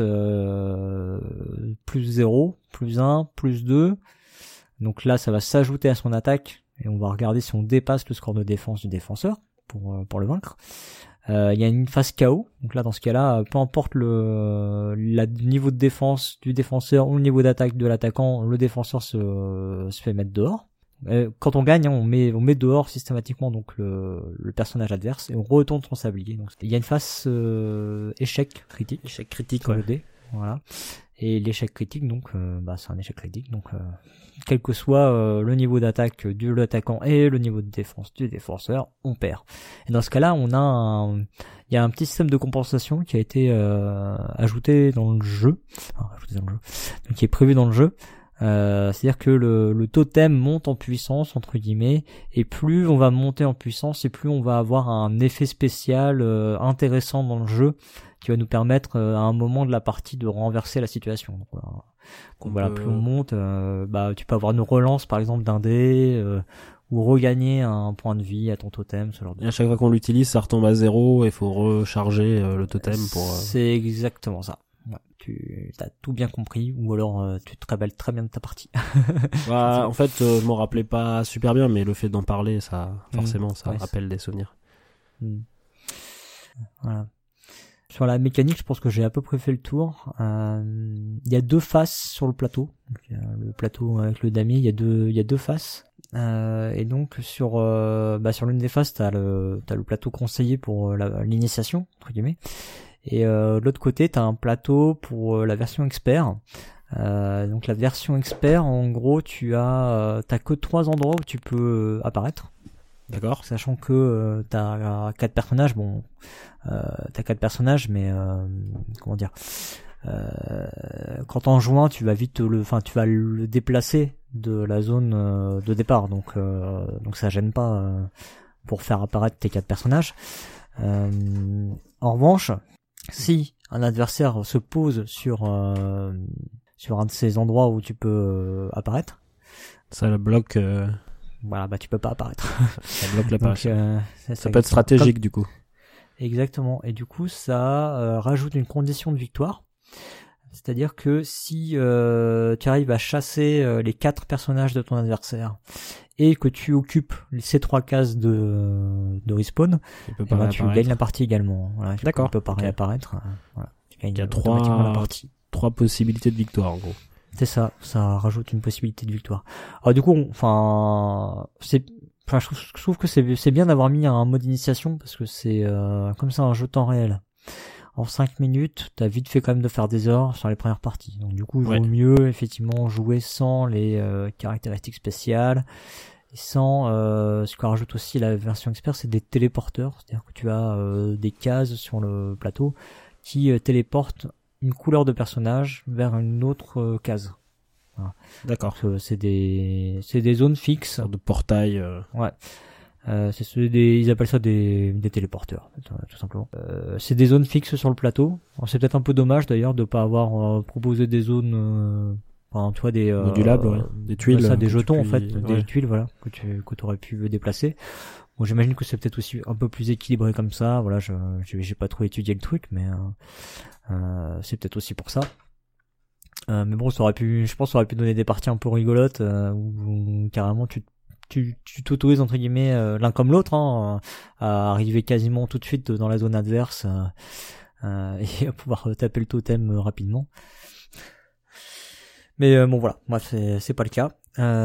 euh, plus zéro, plus un, plus deux. Donc là ça va s'ajouter à son attaque et on va regarder si on dépasse le score de défense du défenseur pour pour le vaincre. Euh, il y a une phase K O, donc là dans ce cas-là, peu importe le, la, le niveau de défense du défenseur ou le niveau d'attaque de l'attaquant, le défenseur se, se fait mettre dehors. Euh, quand on gagne, hein, on met on met dehors systématiquement donc le, le personnage adverse et on retourne son sablier. Donc il y a une phase euh, échec critique, échec critique, sur ouais. le dé, voilà. Et l'échec critique, donc euh, bah c'est un échec critique, donc euh, quel que soit euh, le niveau d'attaque de l'attaquant et le niveau de défense du défenseur, on perd. Et dans ce cas-là, on a un, il y a un petit système de compensation qui a été euh, ajouté dans le jeu, enfin, ajouté dans le jeu, donc qui est prévu dans le jeu. Euh, c'est-à-dire que le, le totem monte en puissance entre guillemets, et plus on va monter en puissance, et plus on va avoir un effet spécial euh, intéressant dans le jeu qui va nous permettre euh, à un moment de la partie de renverser la situation. Donc, voilà, donc, voilà plus on monte, euh, bah tu peux avoir une relance par exemple d'un dé, euh, ou regagner un point de vie à ton totem, ce genre de. Et à chaque fois qu'on l'utilise, ça retombe à zéro et faut recharger euh, le totem pour. Euh... C'est exactement ça. Ouais, tu as tout bien compris, ou alors euh, tu te rappelles très bien de ta partie. Bah, en fait, euh, je m'en rappelais pas super bien, mais le fait d'en parler, ça, forcément, mmh, ça ouais, rappelle des souvenirs. Mmh. Voilà. Sur la mécanique, je pense que j'ai à peu près fait le tour. Euh, il y a deux faces sur le plateau. Donc, il y a le plateau avec le damier, il y a deux, il y a deux faces. Euh, et donc sur, euh, bah, sur l'une des faces, t'as le, t'as le plateau conseillé pour la, l'initiation entre guillemets. Et euh, de l'autre côté, t'as un plateau pour euh, la version expert. Euh, donc la version expert, en gros, tu as, euh, t'as que trois endroits où tu peux euh, apparaître. D'accord. Sachant que euh, t'as quatre personnages, bon, euh, t'as quatre personnages, mais euh, comment dire, euh, quand en jouant, tu vas vite le, enfin, tu vas le déplacer de la zone euh, de départ, donc euh, donc ça gêne pas euh, pour faire apparaître tes quatre personnages. Euh, en revanche, si un adversaire se pose sur euh, sur un de ces endroits où tu peux euh, apparaître, ça le bloque. Euh... Voilà, bah tu peux pas apparaître. Ça bloque l'apparition. Euh, ça, ça peut être stratégique comme... du coup. Exactement. Et du coup, ça euh, rajoute une condition de victoire. C'est-à-dire que si euh, tu arrives à chasser euh, les quatre personnages de ton adversaire et que tu occupes ces trois cases de, de respawn, eh ben, tu gagnes la partie également. Voilà, d'accord. Tu peux pas okay. réapparaître. Voilà, tu gagnes Il y a trois, la partie. trois possibilités de victoire en gros. C'est ça, ça rajoute une possibilité de victoire. Alors du coup, on, enfin, c'est, enfin, je trouve, je trouve que c'est, c'est bien d'avoir mis un mode initiation parce que c'est euh, comme ça un jeu temps réel. En cinq minutes, t'as vite fait quand même de faire des heures sur les premières parties. Donc du coup, il vaut ouais. mieux effectivement jouer sans les euh, caractéristiques spéciales, et sans euh, ce que rajoute aussi la version expert, c'est des téléporteurs, c'est-à-dire que tu as euh, des cases sur le plateau qui euh, téléportent une couleur de personnage vers une autre euh, case. Voilà. D'accord. Donc, c'est des c'est des zones fixes. De portail. Euh... Ouais. Euh, c'est ce, des, ils appellent ça des, des téléporteurs, tout simplement. Euh, c'est des zones fixes sur le plateau. Alors, c'est peut-être un peu dommage d'ailleurs de pas avoir euh, proposé des zones, euh, enfin, tu vois, des euh, modulables, ouais. Des tuiles, ça, des jetons puis... en fait, ouais. des tuiles, voilà, que tu que t'aurais pu déplacer. Bon, j'imagine que c'est peut-être aussi un peu plus équilibré comme ça. Voilà, je j'ai, j'ai pas trop étudié le truc, mais euh, euh, c'est peut-être aussi pour ça. Euh, mais bon, ça aurait pu, je pense, ça aurait pu donner des parties un peu rigolotes euh, où, où carrément tu tu tu t'autorises entre guillemets euh, l'un comme l'autre hein, à arriver quasiment tout de suite dans la zone adverse euh, euh, et à pouvoir taper le totem euh, rapidement. Mais euh, bon voilà, moi c'est c'est pas le cas.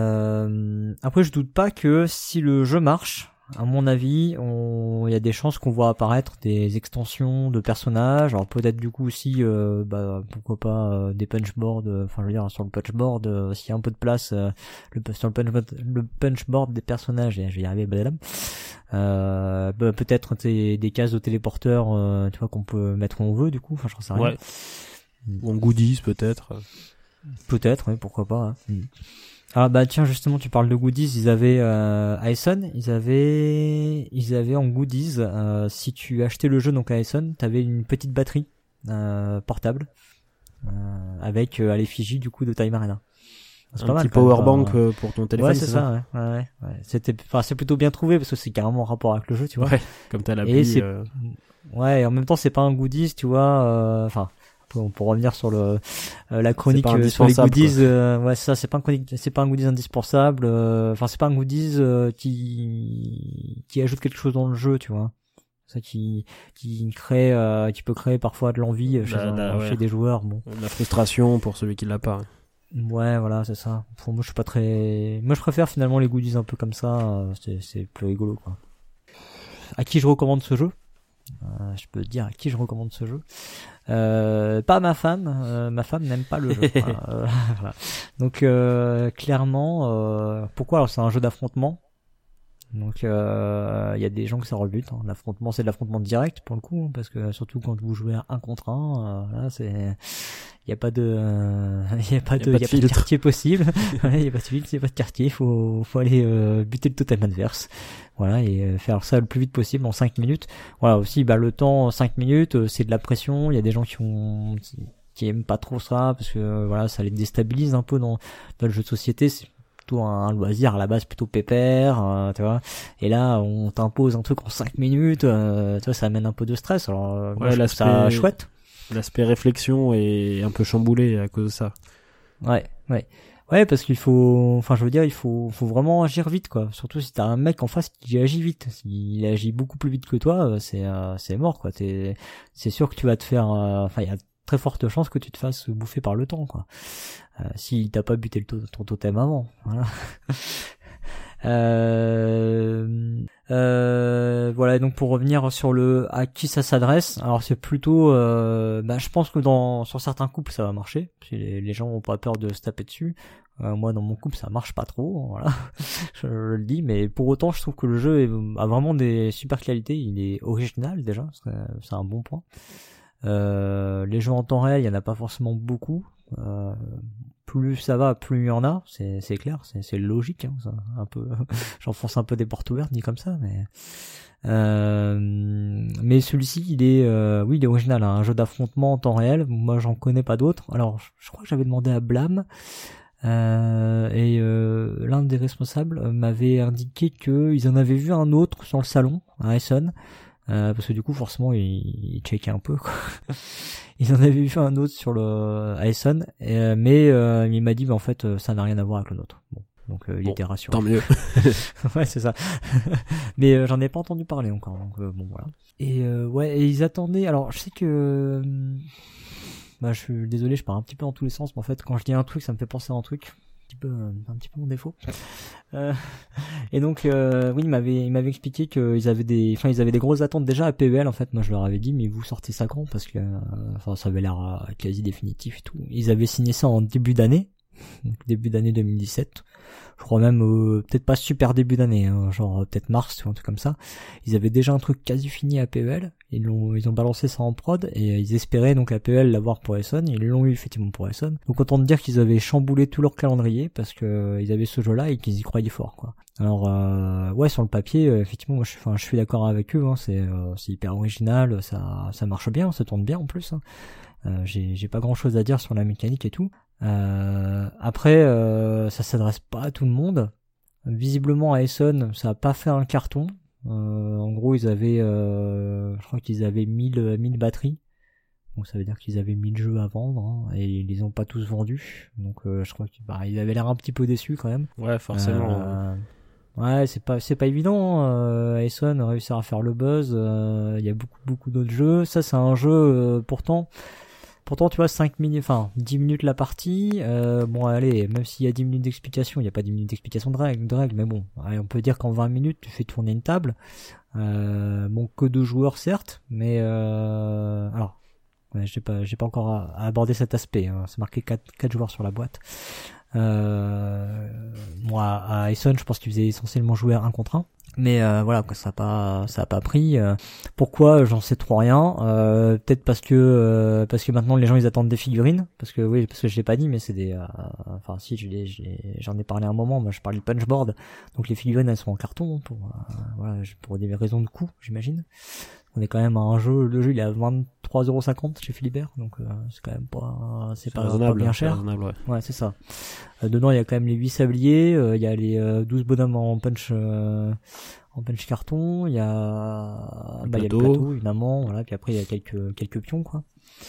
Euh, après je doute pas que si le jeu marche, à mon avis, il y a des chances qu'on voit apparaître des extensions de personnages. Alors peut-être du coup aussi, euh, bah pourquoi pas euh, des punchboards. Enfin, euh, je veux dire sur le punchboard, euh, s'il y a un peu de place, euh, le, sur le punchboard, le punchboard des personnages. Et je vais y arriver, blablabla. Euh, bah, peut-être des, des cases de téléporteurs, euh, tu vois, qu'on peut mettre où on veut. Du coup, enfin, je sais rien. Ouais. Ou en goodies peut-être. Peut-être, oui, pourquoi pas. Hein. Mm. Ah bah tiens, justement tu parles de goodies, ils avaient euh, à Essen, ils avaient ils avaient en goodies euh, si tu achetais le jeu donc à Essen, t'avais une petite batterie euh, portable euh, avec euh, à l'effigie du coup de Time Arena. C'est un pas petit mal, powerbank euh... pour ton téléphone. Ouais, c'est, c'est ça, ça ouais, ouais, ouais. C'était enfin c'est plutôt bien trouvé parce que c'est carrément en rapport avec le jeu, tu vois. Ouais, comme t'as l'appli. Et c'est euh... ouais, et en même temps c'est pas un goodies, tu vois, enfin euh, Pour, pour revenir sur le euh, la chronique euh, sur les goodies, euh, ouais ça c'est pas un c'est pas un goodies indispensable. Enfin euh, c'est pas un goodies euh, qui qui ajoute quelque chose dans le jeu, tu vois. Ça qui qui crée euh, qui peut créer parfois de l'envie chez, bah, bah, un, ouais. chez des joueurs. Bon. La frustration pour celui qui l'a pas. Ouais voilà c'est ça. Pour moi je suis pas très. Moi je préfère finalement les goodies un peu comme ça. Euh, c'est c'est plus rigolo quoi. À qui je recommande ce jeu? Euh, je peux te dire à qui je recommande ce jeu. Euh, pas ma femme. Euh, ma femme n'aime pas le jeu. euh, voilà. Donc euh, clairement, euh, pourquoi? Alors c'est un jeu d'affrontement. Donc il euh, y a des gens que ça rebute. Hein. L'affrontement, c'est de l'affrontement direct pour le coup, hein, parce que surtout quand vous jouez à un contre un, euh, là c'est, il y a pas de, il euh, y a pas de, il y a pas de quartier possible. Il y a pas de filtre, il y a pas de quartier. Il faut, faut aller euh, buter le totem adverse. Voilà, et euh, faire ça le plus vite possible en cinq minutes. Voilà aussi, bah le temps cinq minutes, euh, c'est de la pression. Il y a des gens qui ont, qui, qui aiment pas trop ça parce que euh, voilà, ça les déstabilise un peu dans, dans le jeu de société. C'est plutôt un loisir à la base plutôt pépère, euh, tu vois. Et là, on t'impose un truc en cinq minutes, euh, tu vois, ça amène un peu de stress. Alors, euh, moi, ouais, je trouve ça chouette. L'aspect réflexion est un peu chamboulé à cause de ça. Ouais, ouais. Ouais, parce qu'il faut, enfin, je veux dire, il faut, faut vraiment agir vite, quoi. Surtout si t'as un mec en face qui agit vite. S'il agit beaucoup plus vite que toi, c'est, euh, c'est mort, quoi. T'es, c'est sûr que tu vas te faire, euh, enfin, il y a très forte chance que tu te fasses bouffer par le temps, quoi. Euh, si t'as pas buté le to- ton totem avant, voilà. euh, euh, voilà. Donc pour revenir sur le à qui ça s'adresse, alors c'est plutôt, euh, bah, je pense que dans sur certains couples ça va marcher, si les, les gens ont pas peur de se taper dessus. Euh, moi dans mon couple ça marche pas trop, voilà. je, je le dis, mais pour autant je trouve que le jeu est, a vraiment des super qualités. Il est original déjà, c'est, c'est un bon point. Euh, les jeux en temps réel, il y en a pas forcément beaucoup. Euh, plus ça va, plus il y en a, c'est c'est clair, c'est c'est logique, hein, ça, un peu, j'enfonce un peu des portes ouvertes dit comme ça, mais euh, mais celui-ci il est, euh, oui il est original, hein, un jeu d'affrontement en temps réel. Moi j'en connais pas d'autres. Alors je, je crois que j'avais demandé à Blam euh, et euh, l'un des responsables m'avait indiqué que ils en avaient vu un autre sur le salon à Essen. Euh, parce que du coup forcément il, il checkait un peu quoi. Ils en avaient vu un autre sur le à Essen, et, mais euh, il m'a dit bah en fait euh, ça n'a rien à voir avec le nôtre. Bon, donc euh, il bon, était rassuré. Tant mieux. Ouais c'est ça. Mais euh, j'en ai pas entendu parler encore, donc euh, bon voilà. Et euh, ouais, et ils attendaient. Alors je sais que euh, bah je suis désolé, je pars un petit peu dans tous les sens, mais en fait quand je dis un truc ça me fait penser à un truc. Un petit peu, un petit peu mon défaut. Euh, et donc, euh, oui, il m'avait, il m'avait expliqué qu'ils avaient des, enfin, ils avaient des grosses attentes déjà à P E L. En fait, moi, je leur avais dit, mais vous sortez ça quand? Parce que, euh, enfin, ça avait l'air quasi définitif et tout. Ils avaient signé ça en début d'année, donc début d'année deux mille dix-sept. Je crois même, euh, peut-être pas super début d'année, hein, genre peut-être mars ou un truc comme ça. Ils avaient déjà un truc quasi fini à P E L. Ils l'ont, ils ont balancé ça en prod et ils espéraient donc à P E L l'avoir pour Essen. Ils l'ont eu effectivement pour Essen. Donc autant te dire qu'ils avaient chamboulé tout leur calendrier parce que euh, ils avaient ce jeu-là et qu'ils y croyaient fort, quoi. Alors euh, ouais, sur le papier, euh, effectivement, moi je, enfin, je suis d'accord avec eux. Hein, c'est, euh, c'est hyper original, ça, ça marche bien, ça tourne bien en plus. Hein. Euh, j'ai, j'ai pas grand-chose à dire sur la mécanique et tout. Euh, après, euh, ça s'adresse pas à tout le monde. Visiblement à Essen, ça a pas fait un carton. Euh, en gros, ils avaient, euh, je crois qu'ils avaient mille, mille batteries. Donc ça veut dire qu'ils avaient mille jeux à vendre, hein, et ils les ont pas tous vendus. Donc euh, je crois qu'ils bah, ils avaient l'air un petit peu déçus quand même. Ouais, forcément. Euh, ouais, c'est pas, c'est pas évident. Euh, Essen a réussi à faire le buzz. Il euh, y a beaucoup, beaucoup d'autres jeux. Ça, c'est un jeu euh, pourtant. Pourtant, tu vois, cinq minutes, enfin, dix minutes la partie, euh, bon, allez, même s'il y a dix minutes d'explication, il n'y a pas dix minutes d'explication de règles, de règles, mais bon, allez, on peut dire qu'en vingt minutes, tu fais tourner une table, euh, bon, que deux joueurs, certes, mais, euh, alors, ouais, j'ai pas, j'ai pas encore abordé cet aspect, hein, c'est marqué quatre, quatre joueurs sur la boîte. Euh, moi, à Essen, je pense qu'ils faisaient essentiellement jouer un contre un. Mais euh, voilà, quoi, ça a pas, ça a pas pris. Euh, pourquoi? J'en sais trop rien. Euh, peut-être parce que, euh, parce que maintenant les gens ils attendent des figurines. Parce que oui, parce que je l'ai pas dit, mais c'est des, euh, enfin si, je l'ai, je l'ai, j'en ai parlé un moment. Moi, je parlais de punchboard. Donc les figurines elles sont en carton pour, euh, voilà, pour des raisons de coût, j'imagine. On est quand même à un jeu, le jeu il est à vingt-trois euros cinquante chez Philibert, donc euh, c'est quand même pas, c'est, c'est pas, pas bien cher. Raisonnable, ouais. Ouais, c'est ça. Euh, dedans il y a quand même les huit sabliers, euh, il y a les euh, douze bonhommes en punch, euh, en punch carton, il y a, bah il y a le plateau évidemment, voilà, puis après il y a quelques quelques pions quoi.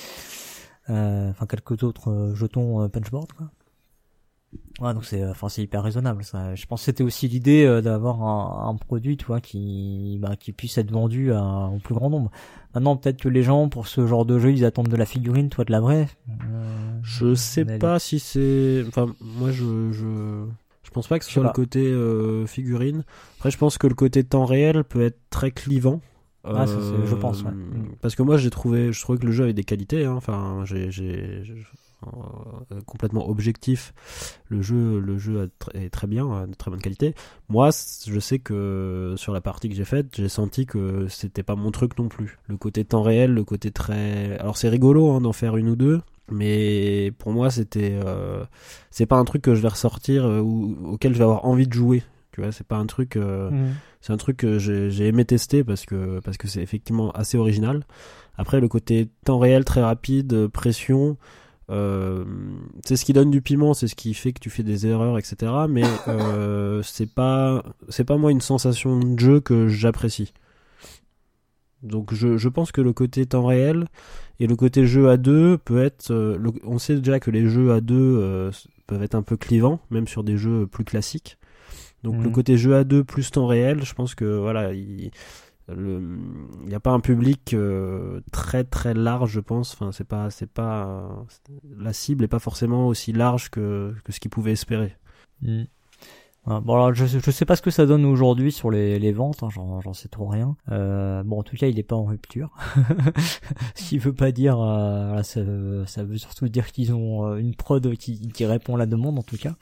Euh, enfin quelques autres euh, jetons euh, punchboard quoi. Ouais, donc c'est, enfin c'est hyper raisonnable ça. Je pense que c'était aussi l'idée euh, d'avoir un, un produit, tu vois, qui, bah, qui puisse être vendu à, au plus grand nombre. Maintenant, peut-être que les gens pour ce genre de jeu, ils attendent de la figurine, toi de la vraie. Euh, je sais pas si c'est, enfin moi je, je, je pense pas que ce soit le côté euh, figurine. Après, je pense que le côté temps réel peut être très clivant. Ah, ça, c'est, je pense, ouais. Parce que moi j'ai trouvé, je trouvais que le jeu avait des qualités. Hein. Enfin, j'ai, j'ai, j'ai Euh, complètement objectif, le jeu le jeu est très bien, de très bonne qualité. Moi je sais que sur la partie que j'ai faite, j'ai senti que c'était pas mon truc non plus, le côté temps réel, le côté très, alors c'est rigolo hein, d'en faire une ou deux, mais pour moi c'était euh... c'est pas un truc que je vais ressortir euh, ou auquel je vais avoir envie de jouer, tu vois. C'est pas un truc euh... mmh. C'est un truc que j'ai, j'ai aimé tester parce que parce que c'est effectivement assez original. Après, le côté temps réel très rapide, pression, Euh, c'est ce qui donne du piment, c'est ce qui fait que tu fais des erreurs, et cetera. Mais euh, c'est pas, c'est pas moi une sensation de jeu que j'apprécie. Donc je, je pense que le côté temps réel et le côté jeu à deux peut être. Euh, le, on sait déjà que les jeux à deux euh, peuvent être un peu clivants, même sur des jeux plus classiques. Donc mmh. le côté jeu à deux plus temps réel, je pense que voilà. Il, il n'y a pas un public euh, très très large, je pense. Enfin, c'est pas, c'est pas, c'est, la cible est pas forcément aussi large que, que ce qu'ils pouvaient espérer. Mmh. Bon, alors je, je sais pas ce que ça donne aujourd'hui sur les, les ventes, hein, j'en, j'en sais trop rien. Euh, bon, en tout cas, il est pas en rupture. Ce qui veut pas dire, euh, ça, ça veut surtout dire qu'ils ont une prod qui, qui répond à la demande, en tout cas.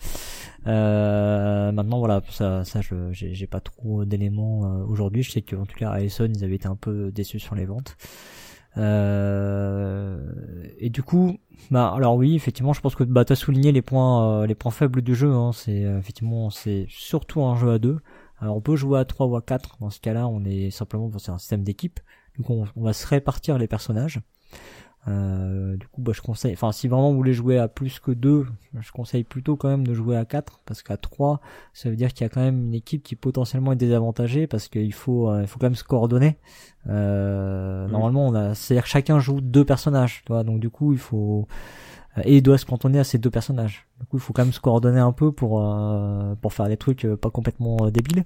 Euh, maintenant, voilà, ça, ça, je, j'ai, j'ai pas trop d'éléments euh, aujourd'hui. Je sais qu'en tout cas, à Essen, ils avaient été un peu déçus sur les ventes. Euh, et du coup, bah alors oui, effectivement, je pense que bah t'as souligné les points, euh, les points faibles du jeu. Hein, c'est euh, effectivement, c'est surtout un jeu à deux. Alors on peut jouer à trois ou à quatre. Dans ce cas-là, on est simplement, c'est un système d'équipe. Du coup, on, on va se répartir les personnages. Euh, du coup, bah je conseille. Enfin, si vraiment vous voulez jouer à plus que deux, je conseille plutôt quand même de jouer à quatre, parce qu'à trois, ça veut dire qu'il y a quand même une équipe qui potentiellement est désavantagée, parce qu'il faut, euh, il faut quand même se coordonner. Euh, mmh. Normalement, on a, c'est-à-dire que chacun joue deux personnages, tu vois. Donc du coup, il faut et il doit se cantonner à ces deux personnages. Du coup, il faut quand même se coordonner un peu pour euh, pour faire des trucs pas complètement euh, débiles.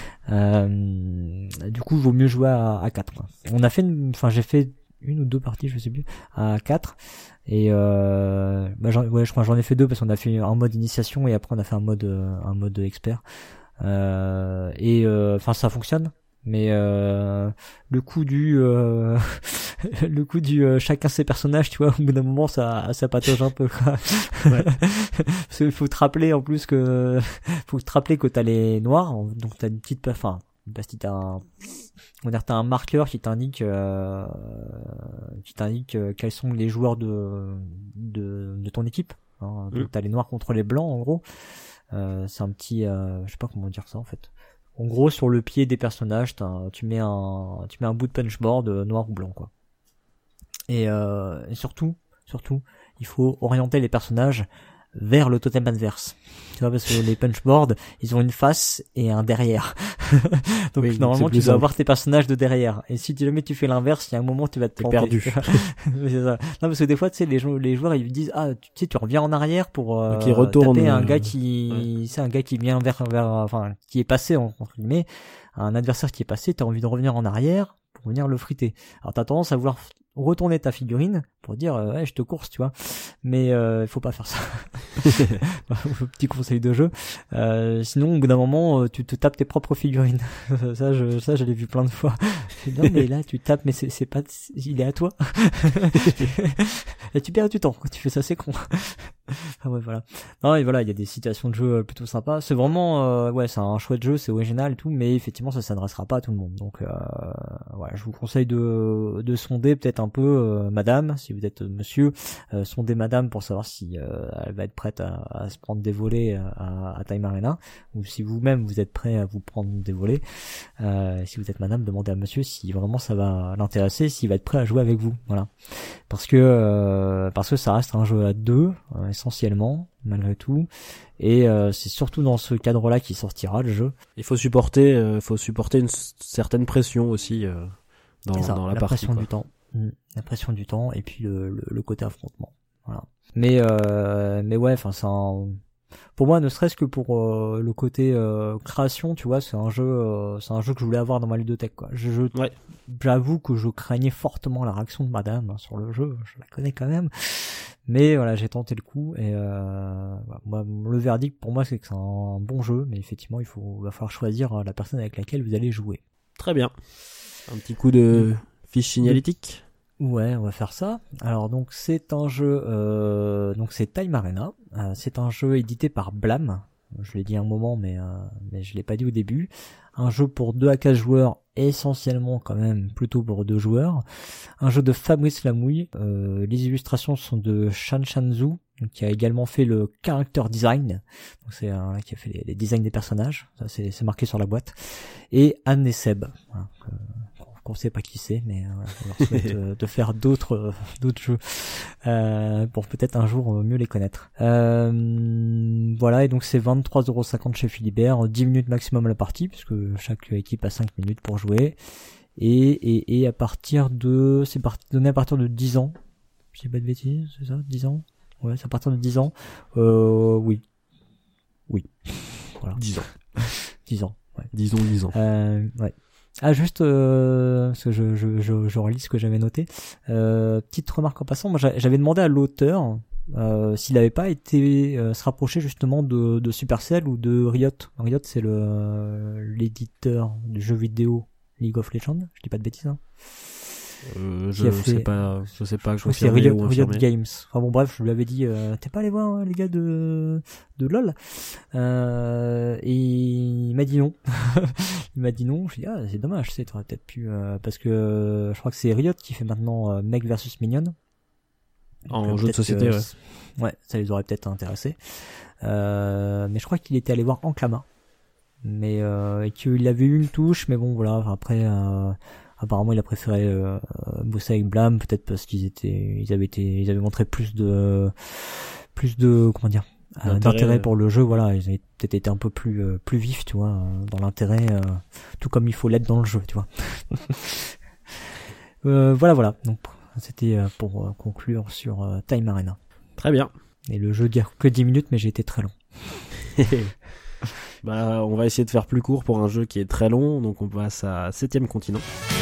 Euh, du coup, il vaut mieux jouer à, à quatre. Quoi. On a fait, enfin, j'ai fait une ou deux parties, je sais plus, à quatre. Et euh, bah j'en, ouais, je crois que j'en ai fait deux parce qu'on a fait un mode initiation et après on a fait un mode un mode expert. Euh, et enfin euh, ça fonctionne. Mais euh, le coup du euh, le coup du euh, chacun ses personnages, tu vois, au bout d'un moment ça ça patauge un peu quoi. Ouais. Parce qu'il faut te rappeler en plus que faut te rappeler que t'as les noirs, donc t'as une petite enfin parce que t'as un on va dire t'as un marqueur qui t'indique euh, qui t'indique euh, quels sont les joueurs de de de ton équipe. Hein. Donc mmh. t'as les noirs contre les blancs en gros. Euh, c'est un petit euh, je sais pas comment dire ça en fait. En gros, sur le pied des personnages, tu mets un, tu mets un bout de punchboard euh, noir ou blanc, quoi. Et, euh, et surtout, surtout, il faut orienter les personnages vers le totem adverse. Tu vois, parce que les punchboards, ils ont une face et un derrière. Donc oui, normalement, tu dois simple. avoir tes personnages de derrière. Et si jamais tu fais l'inverse, il y a un moment tu vas te tromper. perdu. C'est ça. Non, parce que des fois, tu sais, les joueurs, les joueurs, ils disent ah, tu sais, tu reviens en arrière pour euh, qui retourne, taper un euh... gars qui, ouais. c'est un gars qui vient vers, vers, enfin, qui est passé entre guillemets, un adversaire qui est passé. T'as envie de revenir en arrière pour venir le friter. Alors t'as tendance à vouloir retourner ta figurine pour dire euh, ouais je te course tu vois mais euh, faut pas faire ça. Petit conseil de jeu. Euh, sinon au bout d'un moment tu te tapes tes propres figurines. ça je ça je l'ai vu plein de fois. Non mais là tu tapes mais c'est c'est pas il est à toi. Et tu perds du temps quand tu fais ça, c'est con. Ah ouais voilà. Non et voilà, il y a des situations de jeu plutôt sympas. C'est vraiment euh, ouais, c'est un chouette jeu, c'est original et tout, mais effectivement ça s'adressera pas à tout le monde. Donc euh, voilà, je vous conseille de de sonder peut-être un peu euh, madame, si vous êtes monsieur, euh, sonder madame pour savoir si euh, elle va être prête à, à se prendre des volets à, à Time Arena, ou si vous-même vous êtes prêt à vous prendre des volets. Euh, si vous êtes madame, demandez à monsieur si vraiment ça va l'intéresser, s'il va être prêt à jouer avec vous. Voilà. Parce que euh, parce que ça reste un jeu à deux euh, essentiellement malgré tout, et euh, c'est surtout dans ce cadre-là qu'il sortira le jeu. Il faut supporter, euh, faut supporter une s- certaine pression aussi euh, dans, ça, dans la, la partie. Pression quoi. du temps, mmh, la pression du temps, et puis le, le, le côté affrontement. Voilà. Mais euh, mais ouais, enfin c'est un... pour moi ne serait-ce que pour euh, le côté euh, création, tu vois, c'est un jeu, euh, c'est un jeu que je voulais avoir dans ma ludothèque quoi. Je, je ouais. J'avoue que je craignais fortement la réaction de madame hein, sur le jeu, je la connais quand même. Mais voilà, j'ai tenté le coup et euh, moi, le verdict pour moi c'est que c'est un bon jeu, mais effectivement il faut va falloir choisir la personne avec laquelle vous allez jouer. Très bien. Un petit coup de fiche signalétique. Ouais, on va faire ça. Alors donc c'est un jeu, euh, donc c'est Time Arena. Euh, c'est un jeu édité par Blam. Je l'ai dit un moment, mais euh, mais je l'ai pas dit au début. Un jeu pour deux à quatre joueurs, essentiellement quand même plutôt pour deux joueurs. Un jeu de Fabrice Lamouille. Euh, les illustrations sont de Shan Shanzhu, qui a également fait le character design. Donc c'est un qui a fait les, les designs des personnages. Ça c'est, c'est marqué sur la boîte. Et Anne et Seb. Voilà, que, qu'on sait pas qui c'est, mais euh, on leur souhaite euh, de faire d'autres euh, d'autres jeux euh, pour peut-être un jour mieux les connaître. Euh, voilà, et donc c'est vingt-trois euros cinquante chez Philibert, dix minutes maximum à la partie, puisque chaque équipe a cinq minutes pour jouer. Et, et, et à partir de... c'est part, donné à partir de dix ans. Je dis pas de bêtises, c'est ça, dix ans. Ouais, c'est à partir de dix ans. Euh, oui. Oui. Voilà. dix ans. dix ans, ouais. Disons dix ans. Euh, ouais. Ah juste euh, parce que je je je, je relis ce que j'avais noté. Euh, petite remarque en passant, moi j'avais demandé à l'auteur euh, s'il n'avait pas été euh, se rapprocher justement de de Supercell ou de Riot. Riot c'est le l'éditeur du jeu vidéo League of Legends, je dis pas de bêtises. Hein. Euh, je fait... sais pas, je sais pas, je c'est Riot, Riot Games. Enfin bon, bref, je lui avais dit, euh, t'es pas allé voir hein, les gars de de LoL euh, et il m'a dit non. Il m'a dit non. Je lui ai dit ah c'est dommage, tu sais, t'aurais peut-être pu euh, parce que euh, je crois que c'est Riot qui fait maintenant euh, Mech versus Minion. En Donc, jeu de société, que, ouais. Ouais, ça les aurait peut-être intéressés. Euh, mais je crois qu'il était allé voir Ankama. Mais euh, et qu'il avait eu une touche, mais bon voilà. Après. Euh, Apparemment, il a préféré euh, bosser avec Blam, peut-être parce qu'ils étaient, ils avaient été, ils avaient montré plus de, plus de, comment dire, euh, d'intérêt pour le jeu. Voilà, ils avaient peut-être été un peu plus, euh, plus vifs, tu vois, dans l'intérêt, euh, tout comme il faut l'être dans le jeu, tu vois. euh, voilà, voilà. Donc, c'était pour euh, conclure sur euh, Time Arena. Très bien. Et le jeu dure que dix minutes, mais j'ai été très long. Bah, on va essayer de faire plus court pour un jeu qui est très long, donc on passe à Septième Continent.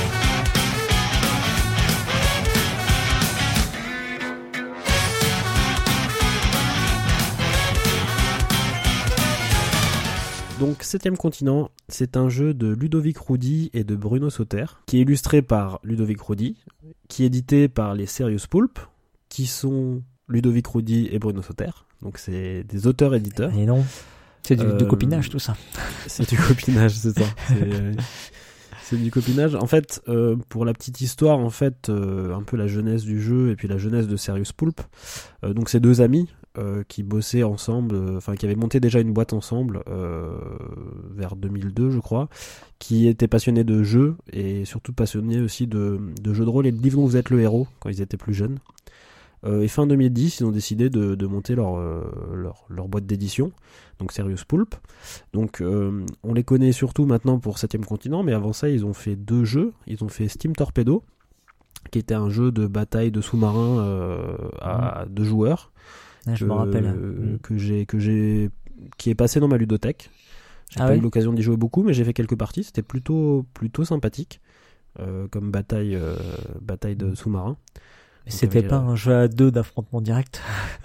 Donc Septième Continent, c'est un jeu de Ludovic Roudy et de Bruno Sauter, qui est illustré par Ludovic Roudy, qui est édité par les Serious Poulp, qui sont Ludovic Roudy et Bruno Sauter. Donc c'est des auteurs-éditeurs. Et non. C'est du, euh, du copinage, tout ça. C'est du copinage, c'est ça. C'est, euh, c'est du copinage. En fait, euh, pour la petite histoire, en fait, euh, un peu la jeunesse du jeu et puis la jeunesse de Serious Poulp. Euh, donc, c'est deux amis euh, qui bossaient ensemble, enfin, euh, qui avaient monté déjà une boîte ensemble euh, vers deux mille deux, je crois, qui étaient passionnés de jeux et surtout passionnés aussi de, de jeux de rôle et de livres dont vous êtes le héros quand ils étaient plus jeunes. Euh, et fin deux mille dix, ils ont décidé de, de monter leur, euh, leur, leur boîte d'édition, donc Serious Poulp. Donc euh, on les connaît surtout maintenant pour Septième Continent, mais avant ça ils ont fait deux jeux. Ils ont fait Steam Torpedo, qui était un jeu de bataille de sous-marins euh, à mmh. deux joueurs. Ah, je que, me rappelle. Euh, mmh. que j'ai, que j'ai, qui est passé dans ma ludothèque. J'ai ah pas oui eu l'occasion d'y jouer beaucoup, mais j'ai fait quelques parties. C'était plutôt, plutôt sympathique euh, comme bataille, euh, bataille de sous-marins. Mais c'était avait, pas euh... un jeu à deux d'affrontement direct.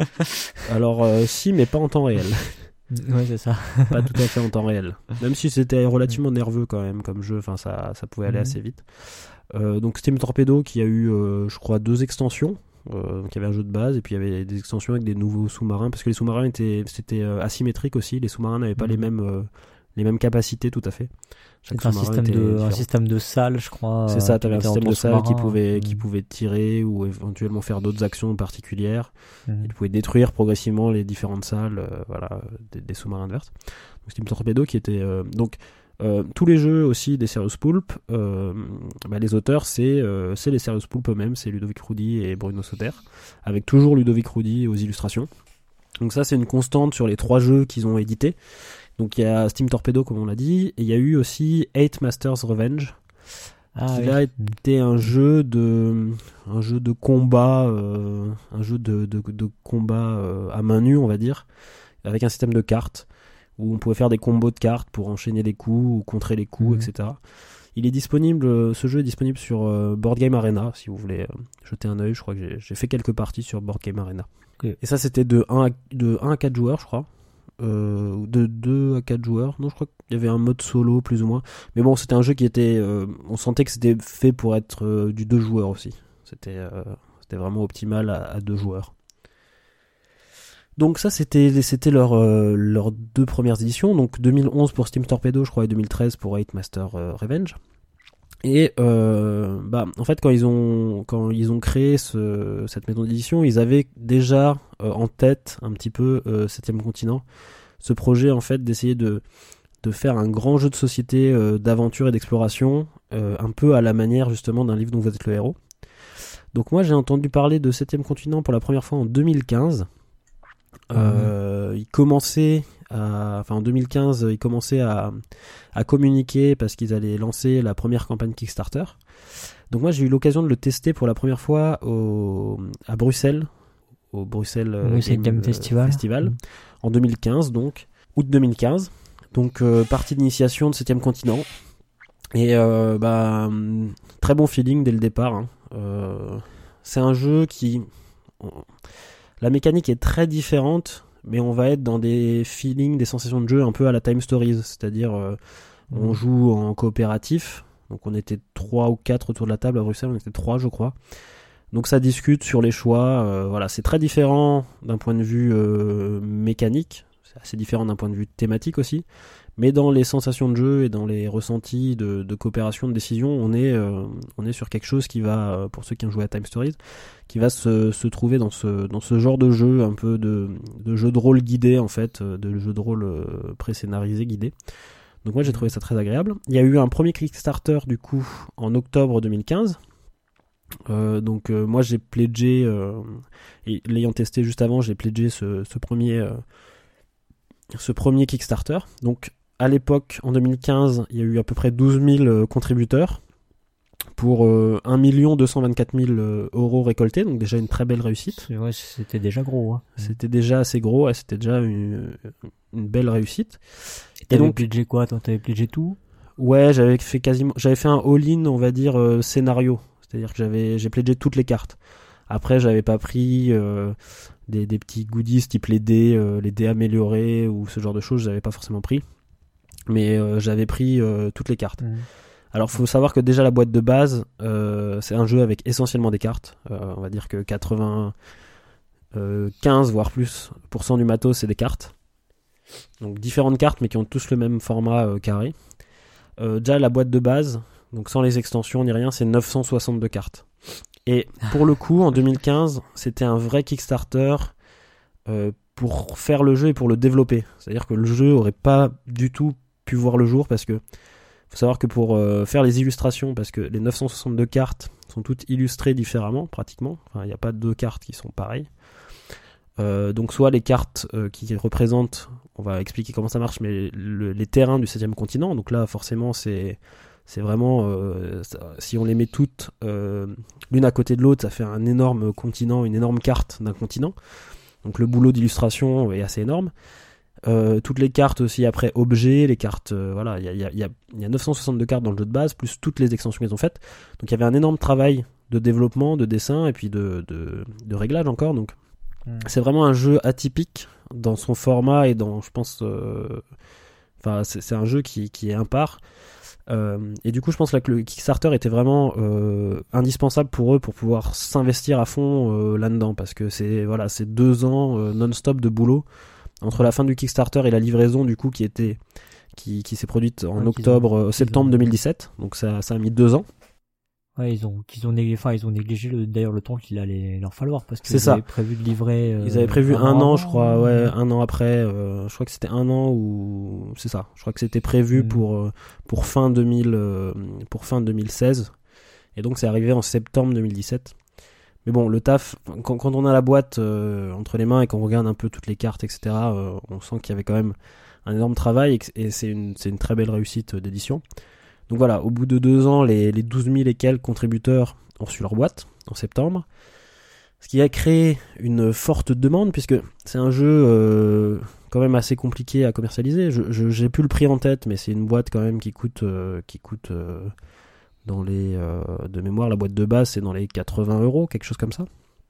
Alors euh, si, mais pas en temps réel. Ouais, c'est ça. Pas tout à fait en temps réel. Même si c'était relativement nerveux quand même comme jeu, enfin ça, ça pouvait aller mmh. assez vite. Euh, donc Steam Torpedo qui a eu, euh, je crois, deux extensions. Euh, donc il y avait un jeu de base et puis il y avait des extensions avec des nouveaux sous-marins parce que les sous-marins étaient, c'était euh, asymétrique aussi. Les sous-marins n'avaient pas mmh. les mêmes, euh, les mêmes capacités tout à fait. Chaque c'est un système de, un système de salles, je crois. C'est ça, t'avais un système de salles qui pouvait, mmh. qui pouvait tirer ou éventuellement faire d'autres actions particulières. Mmh. Il pouvait détruire progressivement les différentes salles, euh, voilà, des, des sous-marins adverses. Donc Steam Torpedo qui était, euh, donc, euh, tous les jeux aussi des Serious Poulp, euh, bah, les auteurs c'est, euh, c'est les Serious Poulp eux-mêmes, c'est Ludovic Roudy et Bruno Sauter, avec toujours Ludovic Roudy aux illustrations. Donc ça c'est une constante sur les trois jeux qu'ils ont édités. Donc il y a Steam Torpedo comme on l'a dit, et il y a eu aussi Eight Masters Revenge, ah, qui oui. a été un jeu de, un jeu de combat, euh, un jeu de, de, de combat euh, à main nue on va dire, avec un système de cartes où on pouvait faire des combos de cartes pour enchaîner les coups ou contrer les coups, mmh. et cetera. Il est disponible, ce jeu est disponible sur euh, Board Game Arena si vous voulez euh, jeter un œil. Je crois que j'ai, j'ai fait quelques parties sur Board Game Arena. Okay. Et ça c'était de un à, de un à quatre joueurs je crois. Euh, de deux à quatre joueurs. Non, je crois qu'il y avait un mode solo plus ou moins. Mais bon, c'était un jeu qui était... Euh, on sentait que c'était fait pour être euh, du deux joueurs aussi. C'était, euh, c'était vraiment optimal à, à deux joueurs. Donc ça, c'était, c'était leurs euh, leurs deux premières éditions. Donc deux mille onze pour Steam Torpedo, je crois, et deux mille treize pour Eight Master euh, Revenge. Et euh, bah, en fait, quand ils ont quand ils ont créé ce, cette maison d'édition, ils avaient déjà euh, en tête un petit peu euh, Septième Continent, ce projet en fait d'essayer de de faire un grand jeu de société euh, d'aventure et d'exploration, euh, un peu à la manière justement d'un livre dont vous êtes le héros. Donc moi, j'ai entendu parler de Septième Continent pour la première fois en deux mille quinze. Euh, mmh. Ils commençaient à, enfin en deux mille quinze, ils commençaient à, à communiquer parce qu'ils allaient lancer la première campagne Kickstarter. Donc moi j'ai eu l'occasion de le tester pour la première fois au, à Bruxelles, au Bruxelles Game, Game Festival, Festival mmh. en deux mille quinze, donc août deux mille quinze. Donc euh, partie d'initiation de Septième Continent et euh, bah très bon feeling dès le départ. Hein. Euh, c'est un jeu qui la mécanique est très différente, mais on va être dans des feelings, des sensations de jeu un peu à la Time Stories, c'est-à-dire euh, mmh. on joue en coopératif, Donc on était trois ou quatre autour de la table à Bruxelles, on était trois je crois. Donc ça discute sur les choix, euh, voilà, c'est très différent d'un point de vue euh, mécanique, c'est assez différent d'un point de vue thématique aussi, mais dans les sensations de jeu et dans les ressentis de, de coopération, de décision, on est, euh, on est sur quelque chose qui va, pour ceux qui ont joué à Time Stories, qui va se, se trouver dans ce, dans ce genre de jeu, un peu de, de jeu de rôle guidé en fait, de jeu de rôle euh, pré-scénarisé guidé. Donc moi j'ai trouvé ça très agréable. Il y a eu un premier Kickstarter du coup en octobre deux mille quinze. Euh, donc euh, moi j'ai pledgé, euh, et l'ayant testé juste avant, j'ai pledgé ce, ce premier, euh, ce premier Kickstarter. Donc à l'époque, en deux mille quinze, il y a eu à peu près douze mille euh, contributeurs pour euh, un million deux cent vingt-quatre mille euh, euros récoltés, donc déjà une très belle réussite. Ouais, c'était déjà gros. Hein. C'était déjà assez gros, ouais, c'était déjà une, une belle réussite. Et t'avais pledgé quoi, toi? T'avais pledgé tout? Ouais, j'avais fait quasiment, j'avais fait un all-in, on va dire, euh, scénario. C'est-à-dire que j'avais, j'ai pledgé toutes les cartes. Après, j'avais pas pris euh, des, des petits goodies type les dés, euh, les dés améliorés ou ce genre de choses, j'avais pas forcément pris. Mais euh, j'avais pris euh, toutes les cartes. Mmh. Alors, faut savoir que déjà la boîte de base, euh, c'est un jeu avec essentiellement des cartes. Euh, on va dire que quatre-vingt-quinze voire plus pour cent du matos, c'est des cartes. Donc différentes cartes, mais qui ont tous le même format euh, carré. Euh, déjà la boîte de base, donc sans les extensions ni rien, c'est neuf cent soixante-deux cartes. Et pour le coup, en deux mille quinze, c'était un vrai Kickstarter euh, pour faire le jeu et pour le développer. C'est-à-dire que le jeu aurait pas du tout pu voir le jour parce que faut savoir que pour euh, faire les illustrations, parce que les neuf cent soixante-deux cartes sont toutes illustrées différemment, pratiquement. Enfin, il n'y a pas deux cartes qui sont pareilles. Euh, donc soit les cartes euh, qui représentent, on va expliquer comment ça marche, mais le, les terrains du septième continent. Donc là, forcément, c'est c'est vraiment, euh, ça, si on les met toutes euh, l'une à côté de l'autre, ça fait un énorme continent, une énorme carte d'un continent. Donc le boulot d'illustration est assez énorme. Euh, toutes les cartes aussi après objets, les cartes, euh, voilà, il y a, y, a, y, a, y a neuf cent soixante-deux cartes dans le jeu de base, plus toutes les extensions qu'ils ont faites. Donc il y avait un énorme travail de développement, de dessin et puis de, de, de réglage encore. Donc mmh. c'est vraiment un jeu atypique dans son format et dans, je pense, euh, enfin c'est, c'est un jeu qui, qui est impar. Euh, et du coup, je pense là que le Kickstarter était vraiment euh, indispensable pour eux pour pouvoir s'investir à fond euh, là-dedans, parce que c'est voilà, c'est deux ans euh, non-stop de boulot entre la fin du Kickstarter et la livraison du coup qui était qui, qui s'est produite en ouais, octobre, ont, euh, septembre ont... deux mille dix-sept. Donc ça, ça a mis deux ans. Ouais, ils ont, qu'ils ont, négligé, enfin, ils ont négligé le, d'ailleurs le temps qu'il allait leur falloir parce qu'ils avaient prévu de livrer. Euh, ils avaient prévu un, un an, an, je crois, ouais, un an après. Euh, je crois que c'était un an ou c'est ça. Je crois que c'était prévu mmh. pour euh, pour fin deux mille, euh, pour fin deux mille seize. Et donc c'est arrivé en septembre deux mille dix-sept. Mais bon, le taf, quand, quand on a la boîte euh, entre les mains et qu'on regarde un peu toutes les cartes, et cetera, euh, on sent qu'il y avait quand même un énorme travail et, et c'est une c'est une très belle réussite d'édition. Donc voilà, au bout de deux ans, les, les douze mille et quelques contributeurs ont reçu leur boîte en septembre. Ce qui a créé une forte demande, puisque c'est un jeu euh, quand même assez compliqué à commercialiser. Je, je, j'ai plus le prix en tête, mais c'est une boîte quand même qui coûte, euh, qui coûte euh, dans les... Euh, de mémoire, la boîte de base, c'est dans les quatre-vingts euros, quelque chose comme ça.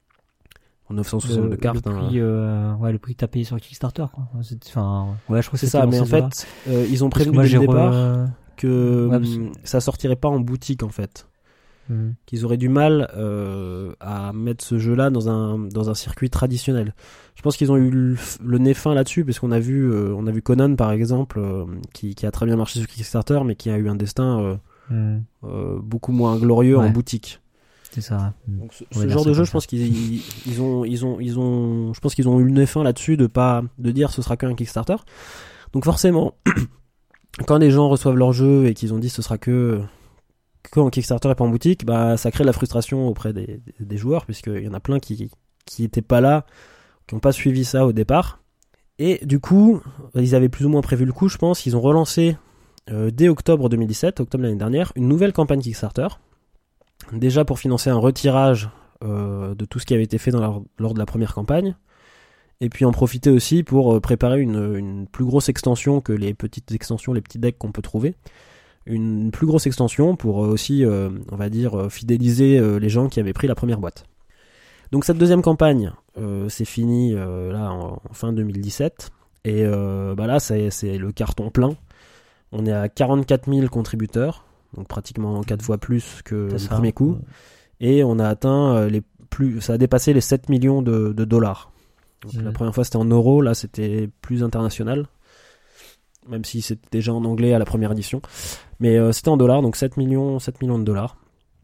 En neuf cent soixante-deux le, cartes. Le prix, hein. euh, ouais, le prix que t'as payé sur Kickstarter, quoi. C'est, enfin, ouais, je crois c'est que ça, mais en fait, euh, ils ont prévenu dès le départ... Re... que ouais, que... ça sortirait pas en boutique en fait, mmh. qu'ils auraient du mal euh, à mettre ce jeu-là dans un dans un circuit traditionnel. Je pense qu'ils ont eu le, le nez fin là-dessus, parce qu'on a vu euh, on a vu Conan par exemple euh, qui qui a très bien marché sur Kickstarter, mais qui a eu un destin euh, mmh. euh, beaucoup moins glorieux ouais. en boutique. C'est ça. Donc ce, ce genre de jeu, je pense qu'ils ils, ils ont ils ont ils ont je pense qu'ils ont eu le nez fin là-dessus de pas de dire ce sera qu'un Kickstarter. Donc forcément. Quand les gens reçoivent leur jeu et qu'ils ont dit ce sera que, que en Kickstarter et pas en boutique, bah ça crée de la frustration auprès des, des, des joueurs, puisqu'il y en a plein qui qui étaient pas là, qui n'ont pas suivi ça au départ. Et du coup, ils avaient plus ou moins prévu le coup, je pense. Ils ont relancé euh, dès octobre deux mille dix-sept, octobre l'année dernière, une nouvelle campagne Kickstarter. Déjà pour financer un retirage euh, de tout ce qui avait été fait dans leur, lors de la première campagne. Et puis en profiter aussi pour préparer une, une plus grosse extension que les petites extensions, les petits decks qu'on peut trouver. Une plus grosse extension pour aussi, euh, on va dire, fidéliser euh, les gens qui avaient pris la première boîte. Donc cette deuxième campagne, euh, c'est fini euh, là en, en fin deux mille dix-sept. Et euh, bah là, c'est, c'est le carton plein. On est à quarante-quatre mille contributeurs donc pratiquement quatre fois plus que C'est le ça. premier coup, et on a atteint les plus, ça a dépassé les sept millions de, de dollars. Donc, mmh. La première fois c'était en euros, là c'était plus international, même si c'était déjà en anglais à la première édition, mais euh, c'était en dollars, donc sept millions, sept millions de dollars.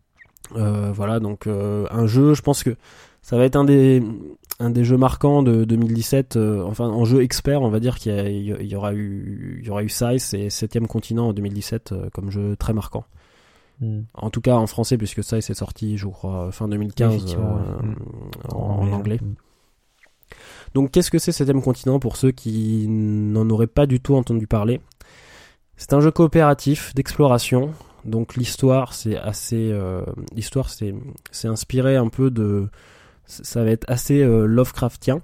Euh, voilà, donc euh, un jeu, je pense que ça va être un des, un des jeux marquants de deux mille dix-sept, euh, enfin en jeu expert, on va dire qu'il y, a, il y aura eu, il y aura eu Size et septième continent en deux mille dix-sept euh, comme jeu très marquant. Mm. En tout cas en français, puisque Size est sorti, je crois, fin deux mille quinze euh, ouais. en, en, en anglais. Mm. Donc qu'est-ce que c'est septième continent pour ceux qui n'en auraient pas du tout entendu parler? C'est un jeu coopératif d'exploration. Donc l'histoire c'est assez euh, l'histoire c'est c'est inspiré un peu de ça va être assez euh, Lovecraftien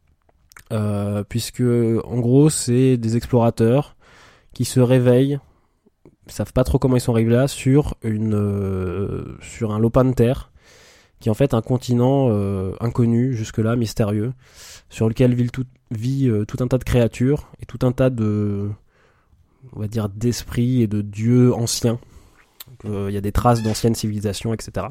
euh, puisque en gros c'est des explorateurs qui se réveillent, ils savent pas trop comment ils sont arrivés là, sur une euh, sur un lopin de terre qui est en fait un continent euh, inconnu jusque-là, mystérieux, sur lequel vit tout vit euh, tout un tas de créatures et tout un tas de, on va dire, d'esprits et de dieux anciens. Il euh, y a des traces d'anciennes civilisations, et cetera.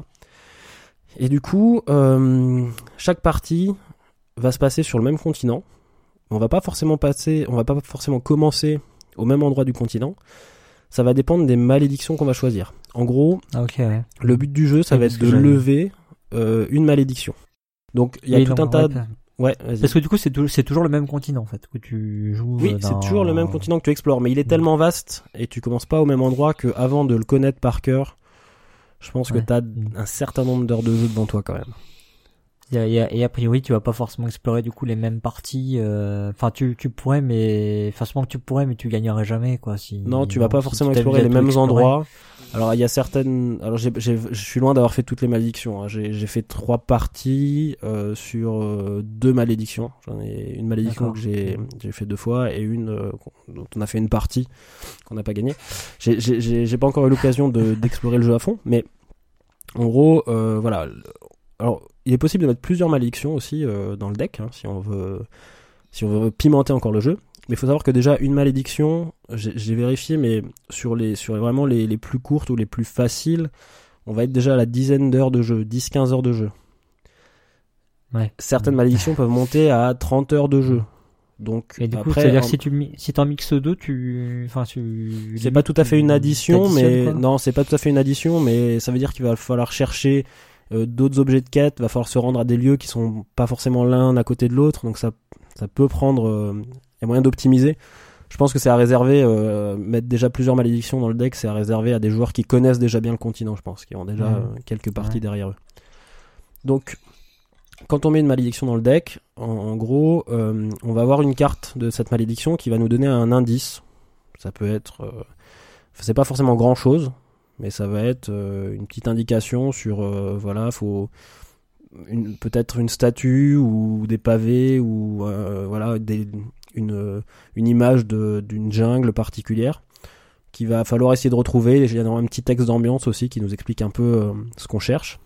Et du coup, euh, chaque partie va se passer sur le même continent. On va pas forcément passer, on va pas forcément commencer au même endroit du continent. Ça va dépendre des malédictions qu'on va choisir. En gros, okay, ouais. le but du jeu, ça oui, va être de lever euh, une malédiction. Donc il y a oui, tout non, un tas. Ouais, de... Ouais, vas-y. Parce que du coup, c'est, tout, c'est toujours le même continent en fait que tu joues. Oui, dans... c'est toujours le même continent que tu explores, mais il est mmh. tellement vaste et tu commences pas au même endroit que avant de le connaître par cœur. Je pense ouais. que t'as mmh. un certain nombre d'heures de jeu devant toi quand même. Et, et, et a priori, tu vas pas forcément explorer du coup les mêmes parties. Enfin, euh, tu tu pourrais, mais forcément que tu pourrais, mais tu gagnerais jamais quoi. Si non, tu vas pas si forcément explorer les mêmes explorer. endroits. Alors il y a certaines. Alors j'ai, j'ai, je suis loin d'avoir fait toutes les malédictions. Hein. J'ai, j'ai fait trois parties euh, sur euh, deux malédictions. J'en ai une malédiction D'accord. que j'ai, j'ai fait deux fois et une euh, dont on a fait une partie qu'on n'a pas gagnée. J'ai, j'ai, j'ai, j'ai pas encore eu l'occasion de, d'explorer le jeu à fond, mais en gros, euh, voilà. Alors il est possible de mettre plusieurs malédictions aussi euh, dans le deck, hein, si on veut, si on veut pimenter encore le jeu. Mais il faut savoir que déjà une malédiction, j'ai, j'ai vérifié, mais sur les sur vraiment les, les plus courtes ou les plus faciles, on va être déjà à la dizaine d'heures de jeu, dix à quinze heures de jeu. Ouais. Certaines malédictions peuvent monter à trente heures de jeu. Donc et du après, coup, c'est-à-dire en... si tu si t'en mixes deux, tu, enfin tu. C'est pas tout à fait une addition, mais quoi. Non, c'est pas tout à fait une addition, mais ça veut dire qu'il va falloir chercher euh, d'autres objets de quête, va falloir se rendre à des lieux qui sont pas forcément l'un à côté de l'autre, donc ça ça peut prendre. Euh, Il y a moyen d'optimiser. Je pense que c'est à réserver, euh, mettre déjà plusieurs malédictions dans le deck, c'est à réserver à des joueurs qui connaissent déjà bien le continent, je pense, qui ont déjà mmh. euh, quelques parties ouais. derrière eux. Donc, quand on met une malédiction dans le deck, en, en gros, euh, on va avoir une carte de cette malédiction qui va nous donner un indice. Ça peut être... Euh, c'est pas forcément grand-chose, mais ça va être euh, une petite indication sur... Euh, voilà, faut... Une, peut-être une statue ou des pavés ou euh, voilà des, une, une image de, d'une jungle particulière qu'il va falloir essayer de retrouver. Il y a un petit texte d'ambiance aussi qui nous explique un peu euh, ce qu'on cherche.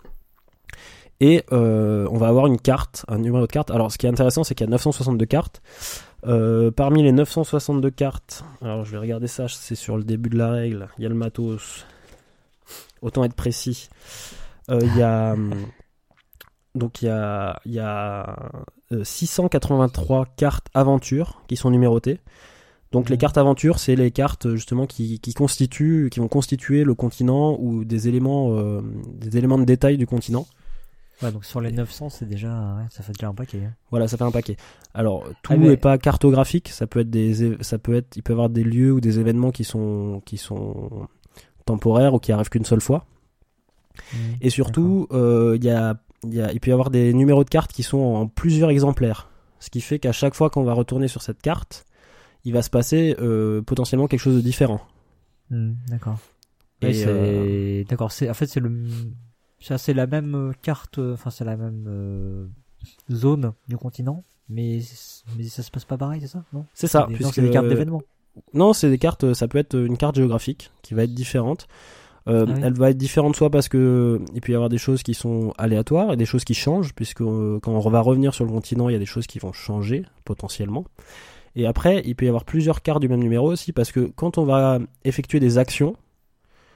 Et euh, on va avoir une carte, un numéro de carte. Alors ce qui est intéressant, c'est qu'il y a neuf cent soixante-deux cartes. Euh, parmi les neuf cent soixante-deux cartes, alors je vais regarder ça, c'est sur le début de la règle. Il y a le matos. Autant être précis. Il euh, y a... Donc il y a, y a euh, six cent quatre-vingt-trois cartes aventures qui sont numérotées. Donc mmh. les cartes aventures, c'est les cartes justement qui, qui constituent, qui vont constituer le continent ou des éléments, euh, des éléments de détail du continent. Ouais, donc sur les neuf cents, c'est déjà, ouais, ça fait déjà un paquet. Hein. Voilà, ça fait un paquet. Alors tout n'est ah, mais... pas cartographique, ça peut être des, ça peut être, il peut y avoir des lieux ou des événements qui sont, qui sont temporaires ou qui arrivent qu'une seule fois. Mmh, Et surtout, il euh, y a Il, y a, il peut y avoir des numéros de cartes qui sont en plusieurs exemplaires. Ce qui fait qu'à chaque fois qu'on va retourner sur cette carte, il va se passer euh, potentiellement quelque chose de différent. Mmh, d'accord. Et ouais, c'est... Euh... D'accord. C'est... En fait, c'est, le... c'est, c'est la même carte, enfin, c'est la même euh, zone du continent, mais... mais ça se passe pas pareil, c'est ça? Non c'est ça. C'est des... Puisque... Non, c'est des cartes d'événements. Non, c'est des cartes, ça peut être une carte géographique qui va être différente. Euh, ah oui. Elle va être différente soit parce que il peut y avoir des choses qui sont aléatoires et des choses qui changent, puisque euh, quand on va revenir sur le continent, il y a des choses qui vont changer potentiellement. Et après, il peut y avoir plusieurs cartes du même numéro aussi, parce que quand on va effectuer des actions,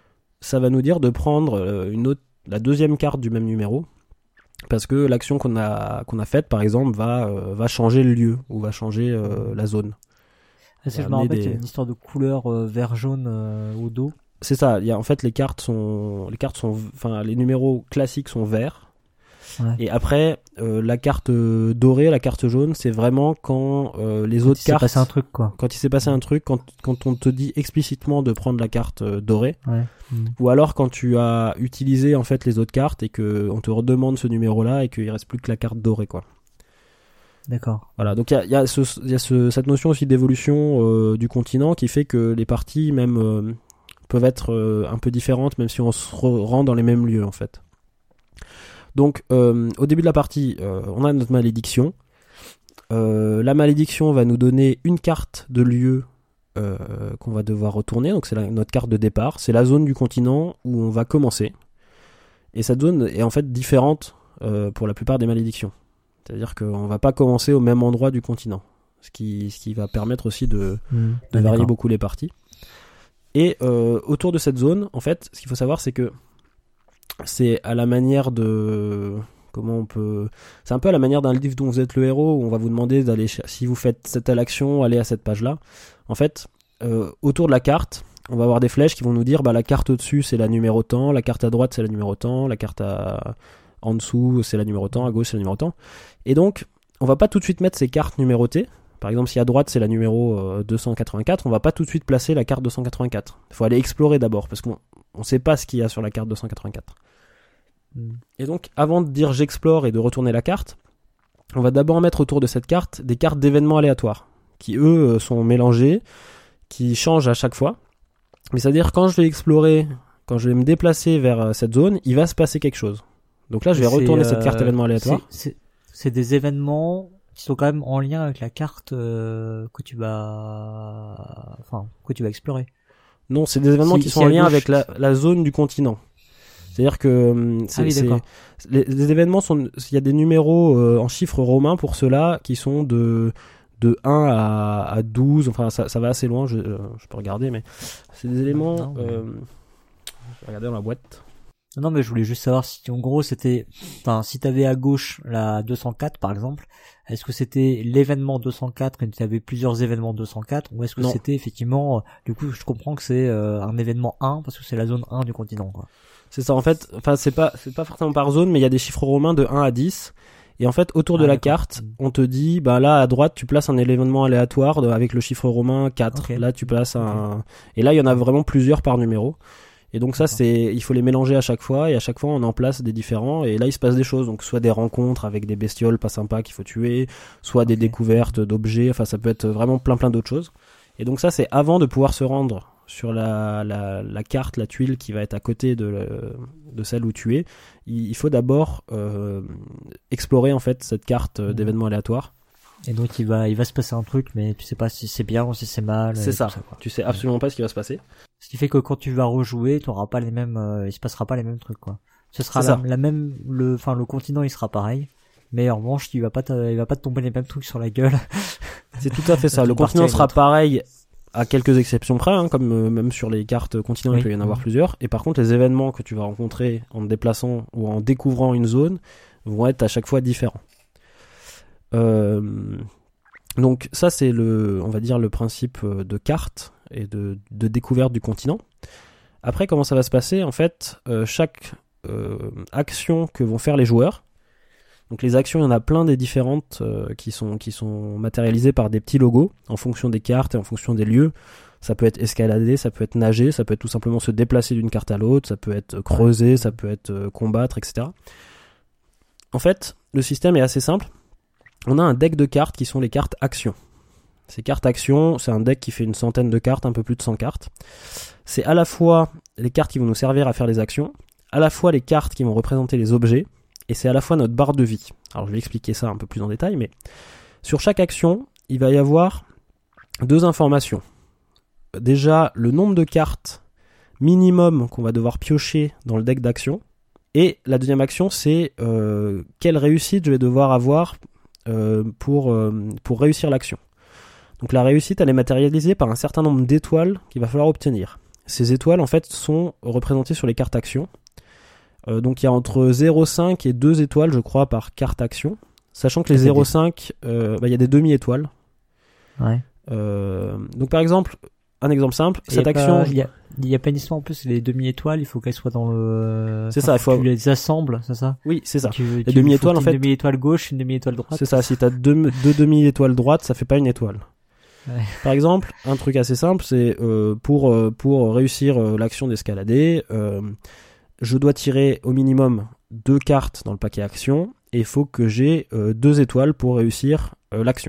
ça va nous dire de prendre euh, une autre, la deuxième carte du même numéro, parce que l'action qu'on a, qu'on a faite, par exemple, va, euh, va changer le lieu, ou va changer euh, la zone. Est-ce que je me rappelle, il y a une histoire de couleur euh, vert-jaune euh, au dos. C'est ça, il y a, en fait, les cartes sont, les cartes sont, enfin, les numéros classiques sont verts. Ouais. Et après, euh, la carte dorée, la carte jaune, c'est vraiment quand euh, les quand autres il cartes. Quand il s'est passé un truc, quoi. Quand il s'est passé un truc, quand, quand on te dit explicitement de prendre la carte euh, dorée. Ouais. Mmh. Ou alors quand tu as utilisé en fait les autres cartes et que on te redemande ce numéro-là et qu'il reste plus que la carte dorée, quoi. D'accord. Voilà, donc il y a, y a, ce, y a ce, cette notion aussi d'évolution euh, du continent qui fait que les parties même euh, peuvent être euh, un peu différentes, même si on se rend dans les mêmes lieux en fait. Donc, euh, au début de la partie, euh, on a notre malédiction. Euh, la malédiction va nous donner une carte de lieu euh, qu'on va devoir retourner. Donc, c'est la, notre carte de départ. C'est la zone du continent où on va commencer. Et cette zone est en fait différente euh, pour la plupart des malédictions. C'est-à-dire qu'on ne va pas commencer au même endroit du continent. Ce qui, ce qui va permettre aussi de, mmh, de varier d'accord. beaucoup les parties. Et euh, autour de cette zone, en fait, ce qu'il faut savoir, c'est que c'est à la manière de comment on peut c'est un peu à la manière d'un livre dont vous êtes le héros, où on va vous demander d'aller si vous faites cette telle action, allez à cette page là. En fait, euh, autour de la carte, on va avoir des flèches qui vont nous dire bah la carte au-dessus c'est la numéro tant, la carte à droite c'est la numéro tant, la carte à... en dessous c'est la numéro tant, à gauche c'est la numéro tant. Et donc on va pas tout de suite mettre ces cartes numérotées. Par exemple, si à droite c'est la numéro euh, deux cent quatre-vingt-quatre, on va pas tout de suite placer la carte deux cent quatre-vingt-quatre. Il faut aller explorer d'abord parce qu'on on sait pas ce qu'il y a sur la carte deux cent quatre-vingt-quatre. Et donc, avant de dire j'explore et de retourner la carte, on va d'abord mettre autour de cette carte des cartes d'événements aléatoires, qui eux sont mélangés, qui changent à chaque fois. Mais c'est-à-dire, quand je vais explorer, quand je vais me déplacer vers cette zone, il va se passer quelque chose. Donc là, je vais c'est retourner euh, cette carte événement aléatoire. C'est, c'est, c'est des événements qui sont quand même en lien avec la carte euh, que tu vas, enfin, que tu vas explorer. Non, c'est des événements si, qui sont si en lien gauche... avec la, la zone du continent. C'est-à-dire que c'est, ah oui, c'est, les, les événements sont, il y a des numéros euh, en chiffres romains pour ceux-là qui sont de de un à, à douze, enfin ça, ça va assez loin, je, euh, je peux regarder, mais c'est des éléments. Non, mais... euh, je vais regarder dans la boîte. Non, mais je voulais juste savoir si en gros c'était, enfin si t'avais à gauche la deux cent quatre par exemple, est-ce que c'était l'événement deux cent quatre et tu avais plusieurs événements deux cent quatre, ou est-ce que non. c'était effectivement, du coup je comprends que c'est euh, un événement un parce que c'est la zone un du continent, quoi. C'est ça en fait, enfin c'est pas c'est pas forcément par zone, mais il y a des chiffres romains de un à dix, et en fait autour de ah, la d'accord. carte, on te dit bah là à droite tu places un événement aléatoire de, avec le chiffre romain quatre, okay. Là tu places okay. un, et là il y en a vraiment plusieurs par numéro. Et donc ça, c'est, il faut les mélanger à chaque fois, et à chaque fois on en place des différents, et là il se passe des choses, donc soit des rencontres avec des bestioles pas sympas qu'il faut tuer, soit okay. des découvertes d'objets, enfin ça peut être vraiment plein plein d'autres choses. Et donc ça c'est avant de pouvoir se rendre sur la, la, la carte, la tuile qui va être à côté de, de celle où tu es, il, il faut d'abord euh, explorer en fait cette carte mmh. d'événements aléatoires. Et donc il va, il va se passer un truc, mais tu sais pas si c'est bien ou si c'est mal. C'est ça. ça tu sais absolument pas ce qui va se passer. Ce qui fait que quand tu vas rejouer, tu auras pas les mêmes, euh, il se passera pas les mêmes trucs, quoi. Ce sera la, la même, le, enfin le continent il sera pareil, mais en revanche il va pas, il va pas te tomber les mêmes trucs sur la gueule. C'est tout à fait ça. Le continent sera pareil, à quelques exceptions près, hein, comme euh, même sur les cartes continents, oui. il peut y en avoir mmh. plusieurs. Et par contre, les événements que tu vas rencontrer en te déplaçant ou en découvrant une zone vont être à chaque fois différents. Euh, donc ça c'est le, on va dire le principe de carte et de, de découverte du continent. Après comment ça va se passer en fait, euh, chaque euh, action que vont faire les joueurs, donc les actions il y en a plein des différentes euh, qui sont qui sont matérialisées par des petits logos en fonction des cartes et en fonction des lieux. Ça peut être escalader, ça peut être nager, ça peut être tout simplement se déplacer d'une carte à l'autre, ça peut être creuser, ça peut être euh, combattre, et cetera. En fait le système est assez simple. On a un deck de cartes qui sont les cartes actions. Ces cartes actions, c'est un deck qui fait une centaine de cartes, un peu plus de cent cartes. C'est à la fois les cartes qui vont nous servir à faire des actions, à la fois les cartes qui vont représenter les objets, et c'est à la fois notre barre de vie. Alors je vais expliquer ça un peu plus en détail, mais sur chaque action, il va y avoir deux informations. Déjà, le nombre de cartes minimum qu'on va devoir piocher dans le deck d'action, et la deuxième action, c'est euh, quelle réussite je vais devoir avoir Euh, pour, euh, pour réussir l'action. Donc la réussite elle est matérialisée par un certain nombre d'étoiles qu'il va falloir obtenir. ces étoiles en fait sont représentées sur les cartes actions. Euh, donc il y a entre zéro virgule cinq et deux étoiles, je crois, par carte action. Sachant que les zéro virgule cinq, euh, bah, il y a des demi-étoiles. Ouais. Euh, donc par exemple, un exemple simple, et cette action... Il y a, y a pas une histoire en plus, les demi-étoiles, il faut qu'elles soient dans le... C'est enfin, ça, il faut... Tu les assembles, c'est ça? Oui, c'est ça. Tu, les tu, demi-étoiles, en fait... Une demi-étoile gauche, une demi-étoile droite. C'est ça, si t'as deux, deux demi-étoiles droites, ça fait pas une étoile. Ouais. Par exemple, un truc assez simple, c'est euh, pour, euh, pour réussir euh, l'action d'escalader, euh, je dois tirer au minimum deux cartes dans le paquet action, et il faut que j'ai euh, deux étoiles pour réussir euh, l'action.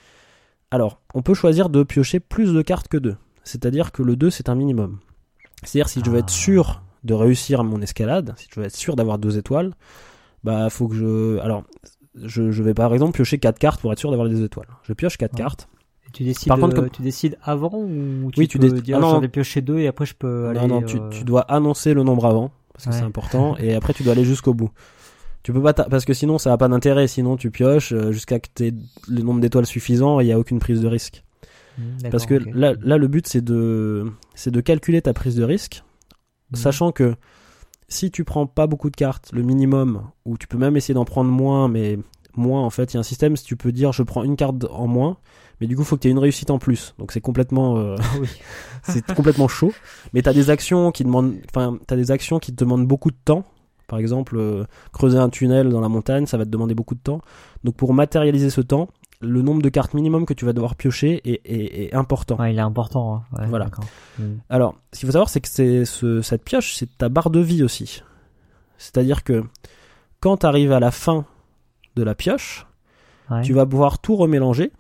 Alors, on peut choisir de piocher plus de cartes que deux, c'est-à-dire que le deux c'est un minimum. C'est-à-dire si je veux être sûr de réussir mon escalade, si je veux être sûr d'avoir deux étoiles, bah faut que je... Alors, je, je vais par exemple piocher quatre cartes pour être sûr d'avoir des étoiles. Je pioche quatre ouais. cartes. Et tu décides, par contre, comme... tu décides avant ou tu oui, peux tu dé... dire ah, non, j'en ai pioché deux et après je peux aller... Non, non, euh... tu, tu dois annoncer le nombre avant, parce que ouais. c'est important, et après tu dois aller jusqu'au bout. Tu peux pas ta... parce que sinon ça a pas d'intérêt, sinon tu pioches euh, jusqu'à que tu aies le nombre d'étoiles suffisant et il y a aucune prise de risque. Mmh, parce que okay. là, là le but c'est de c'est de calculer ta prise de risque, mmh. sachant que si tu prends pas beaucoup de cartes, le minimum, ou tu peux même essayer d'en prendre moins, mais moins en fait, il y a un système, si tu peux dire je prends une carte en moins, mais du coup faut que tu aies une réussite en plus, donc c'est complètement euh... oui. c'est complètement chaud, mais t'as des actions qui demandent enfin t'as des actions qui te demandent beaucoup de temps. Par exemple, euh, creuser un tunnel dans la montagne, ça va te demander beaucoup de temps. Donc pour matérialiser ce temps, le nombre de cartes minimum que tu vas devoir piocher est, est, est important. Ouais, il est important. Hein. Ouais, voilà. Mmh. Alors, ce qu'il faut savoir, c'est que c'est ce, cette pioche, c'est ta barre de vie aussi. C'est-à-dire que quand tu arrives à la fin de la pioche, ouais. tu vas pouvoir tout remélanger.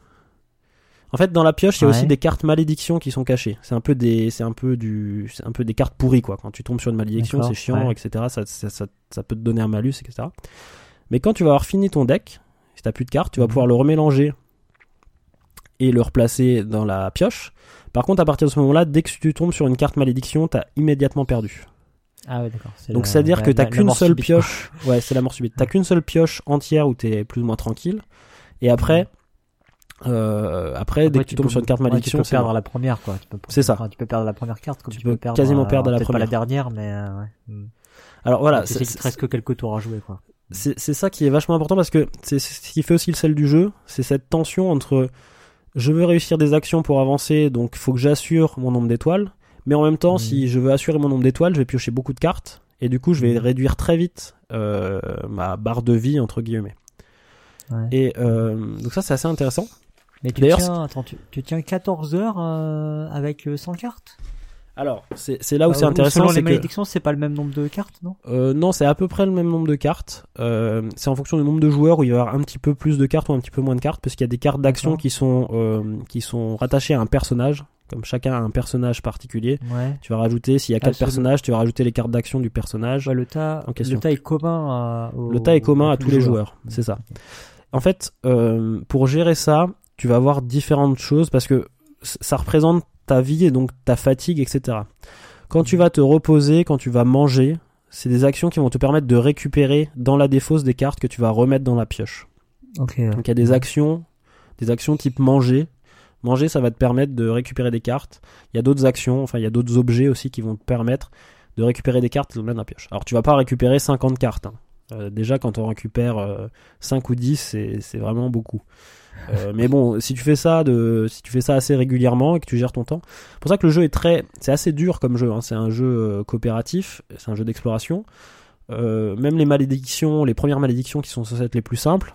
En fait, dans la pioche, il y a ouais. aussi des cartes malédiction qui sont cachées. C'est un peu des, c'est un peu du, c'est un peu des cartes pourries, quoi. Quand tu tombes sur une malédiction, D'accord, c'est chiant, ouais. et cetera. Ça, ça, ça, ça peut te donner un malus, et cetera. Mais quand tu vas avoir fini ton deck, si t'as plus de cartes, tu vas mmh. pouvoir le remélanger et le replacer dans la pioche. Par contre, à partir de ce moment-là, dès que tu tombes sur une carte malédiction, t'as immédiatement perdu. Ah ouais, d'accord. C'est Donc, la, c'est-à-dire la, que t'as la, qu'une la seule subite, pioche. Quoi. Ouais, c'est la mort subite. T'as qu'une seule pioche entière où t'es plus ou moins tranquille. Et après, mmh. Euh, après, après, dès que tu, tu tombes peux, sur une carte malédiction, ouais, tu peux perdre la première, quoi. Tu peux, c'est ça. Tu peux perdre la première carte, comme tu, tu peux, peux perdre, quasiment perdre alors, la première. Pas la dernière, mais euh, ouais. Alors voilà, c'est, c'est, reste que quelques tours à jouer, quoi. C'est, c'est ça qui est vachement important parce que c'est ce qui fait aussi le sel du jeu, c'est cette tension entre je veux réussir des actions pour avancer, donc il faut que j'assure mon nombre d'étoiles, mais en même temps, mmh. si je veux assurer mon nombre d'étoiles, je vais piocher beaucoup de cartes et du coup, je vais mmh. réduire très vite euh, ma barre de vie entre guillemets. Ouais. Et euh, donc ça, c'est assez intéressant. Mais tu tiens, attends, tu, tu tiens quatorze heures euh, avec cent cartes ? Alors, c'est, c'est là où euh, c'est intéressant. Selon c'est les que, malédictions, c'est pas le même nombre de cartes, non ? euh, Non, c'est à peu près le même nombre de cartes. Euh, c'est en fonction du nombre de joueurs où il va y avoir un petit peu plus de cartes ou un petit peu moins de cartes, parce qu'il y a des cartes d'action qui sont euh, qui sont rattachées à un personnage. Comme chacun a un personnage particulier, ouais. tu vas rajouter, s'il y a quatre ah, personnages, tu vas rajouter les cartes d'action du personnage. Ouais, le tas, en question. Le tas est commun à, au, le tas est commun à, à tous les joueurs, joueurs. C'est ça. En fait, euh, pour gérer ça, tu vas avoir différentes choses parce que ça représente ta vie et donc ta fatigue, et cetera. Quand tu vas te reposer, quand tu vas manger, c'est des actions qui vont te permettre de récupérer dans la défausse des cartes que tu vas remettre dans la pioche. Okay. Donc il y a des actions, des actions type manger. Manger, ça va te permettre de récupérer des cartes. Il y a d'autres actions, enfin il y a d'autres objets aussi qui vont te permettre de récupérer des cartes et de les mettre dans la pioche. Alors tu vas pas récupérer cinquante cartes. Hein. Euh, déjà quand on récupère euh, cinq ou dix, c'est, c'est vraiment beaucoup. Euh, mais bon, si tu fais ça de, si tu fais ça assez régulièrement et que tu gères ton temps, c'est pour ça que le jeu est très, c'est assez dur comme jeu. Hein. C'est un jeu euh, coopératif, c'est un jeu d'exploration. Euh, même les malédictions, les premières malédictions qui sont censées être les plus simples.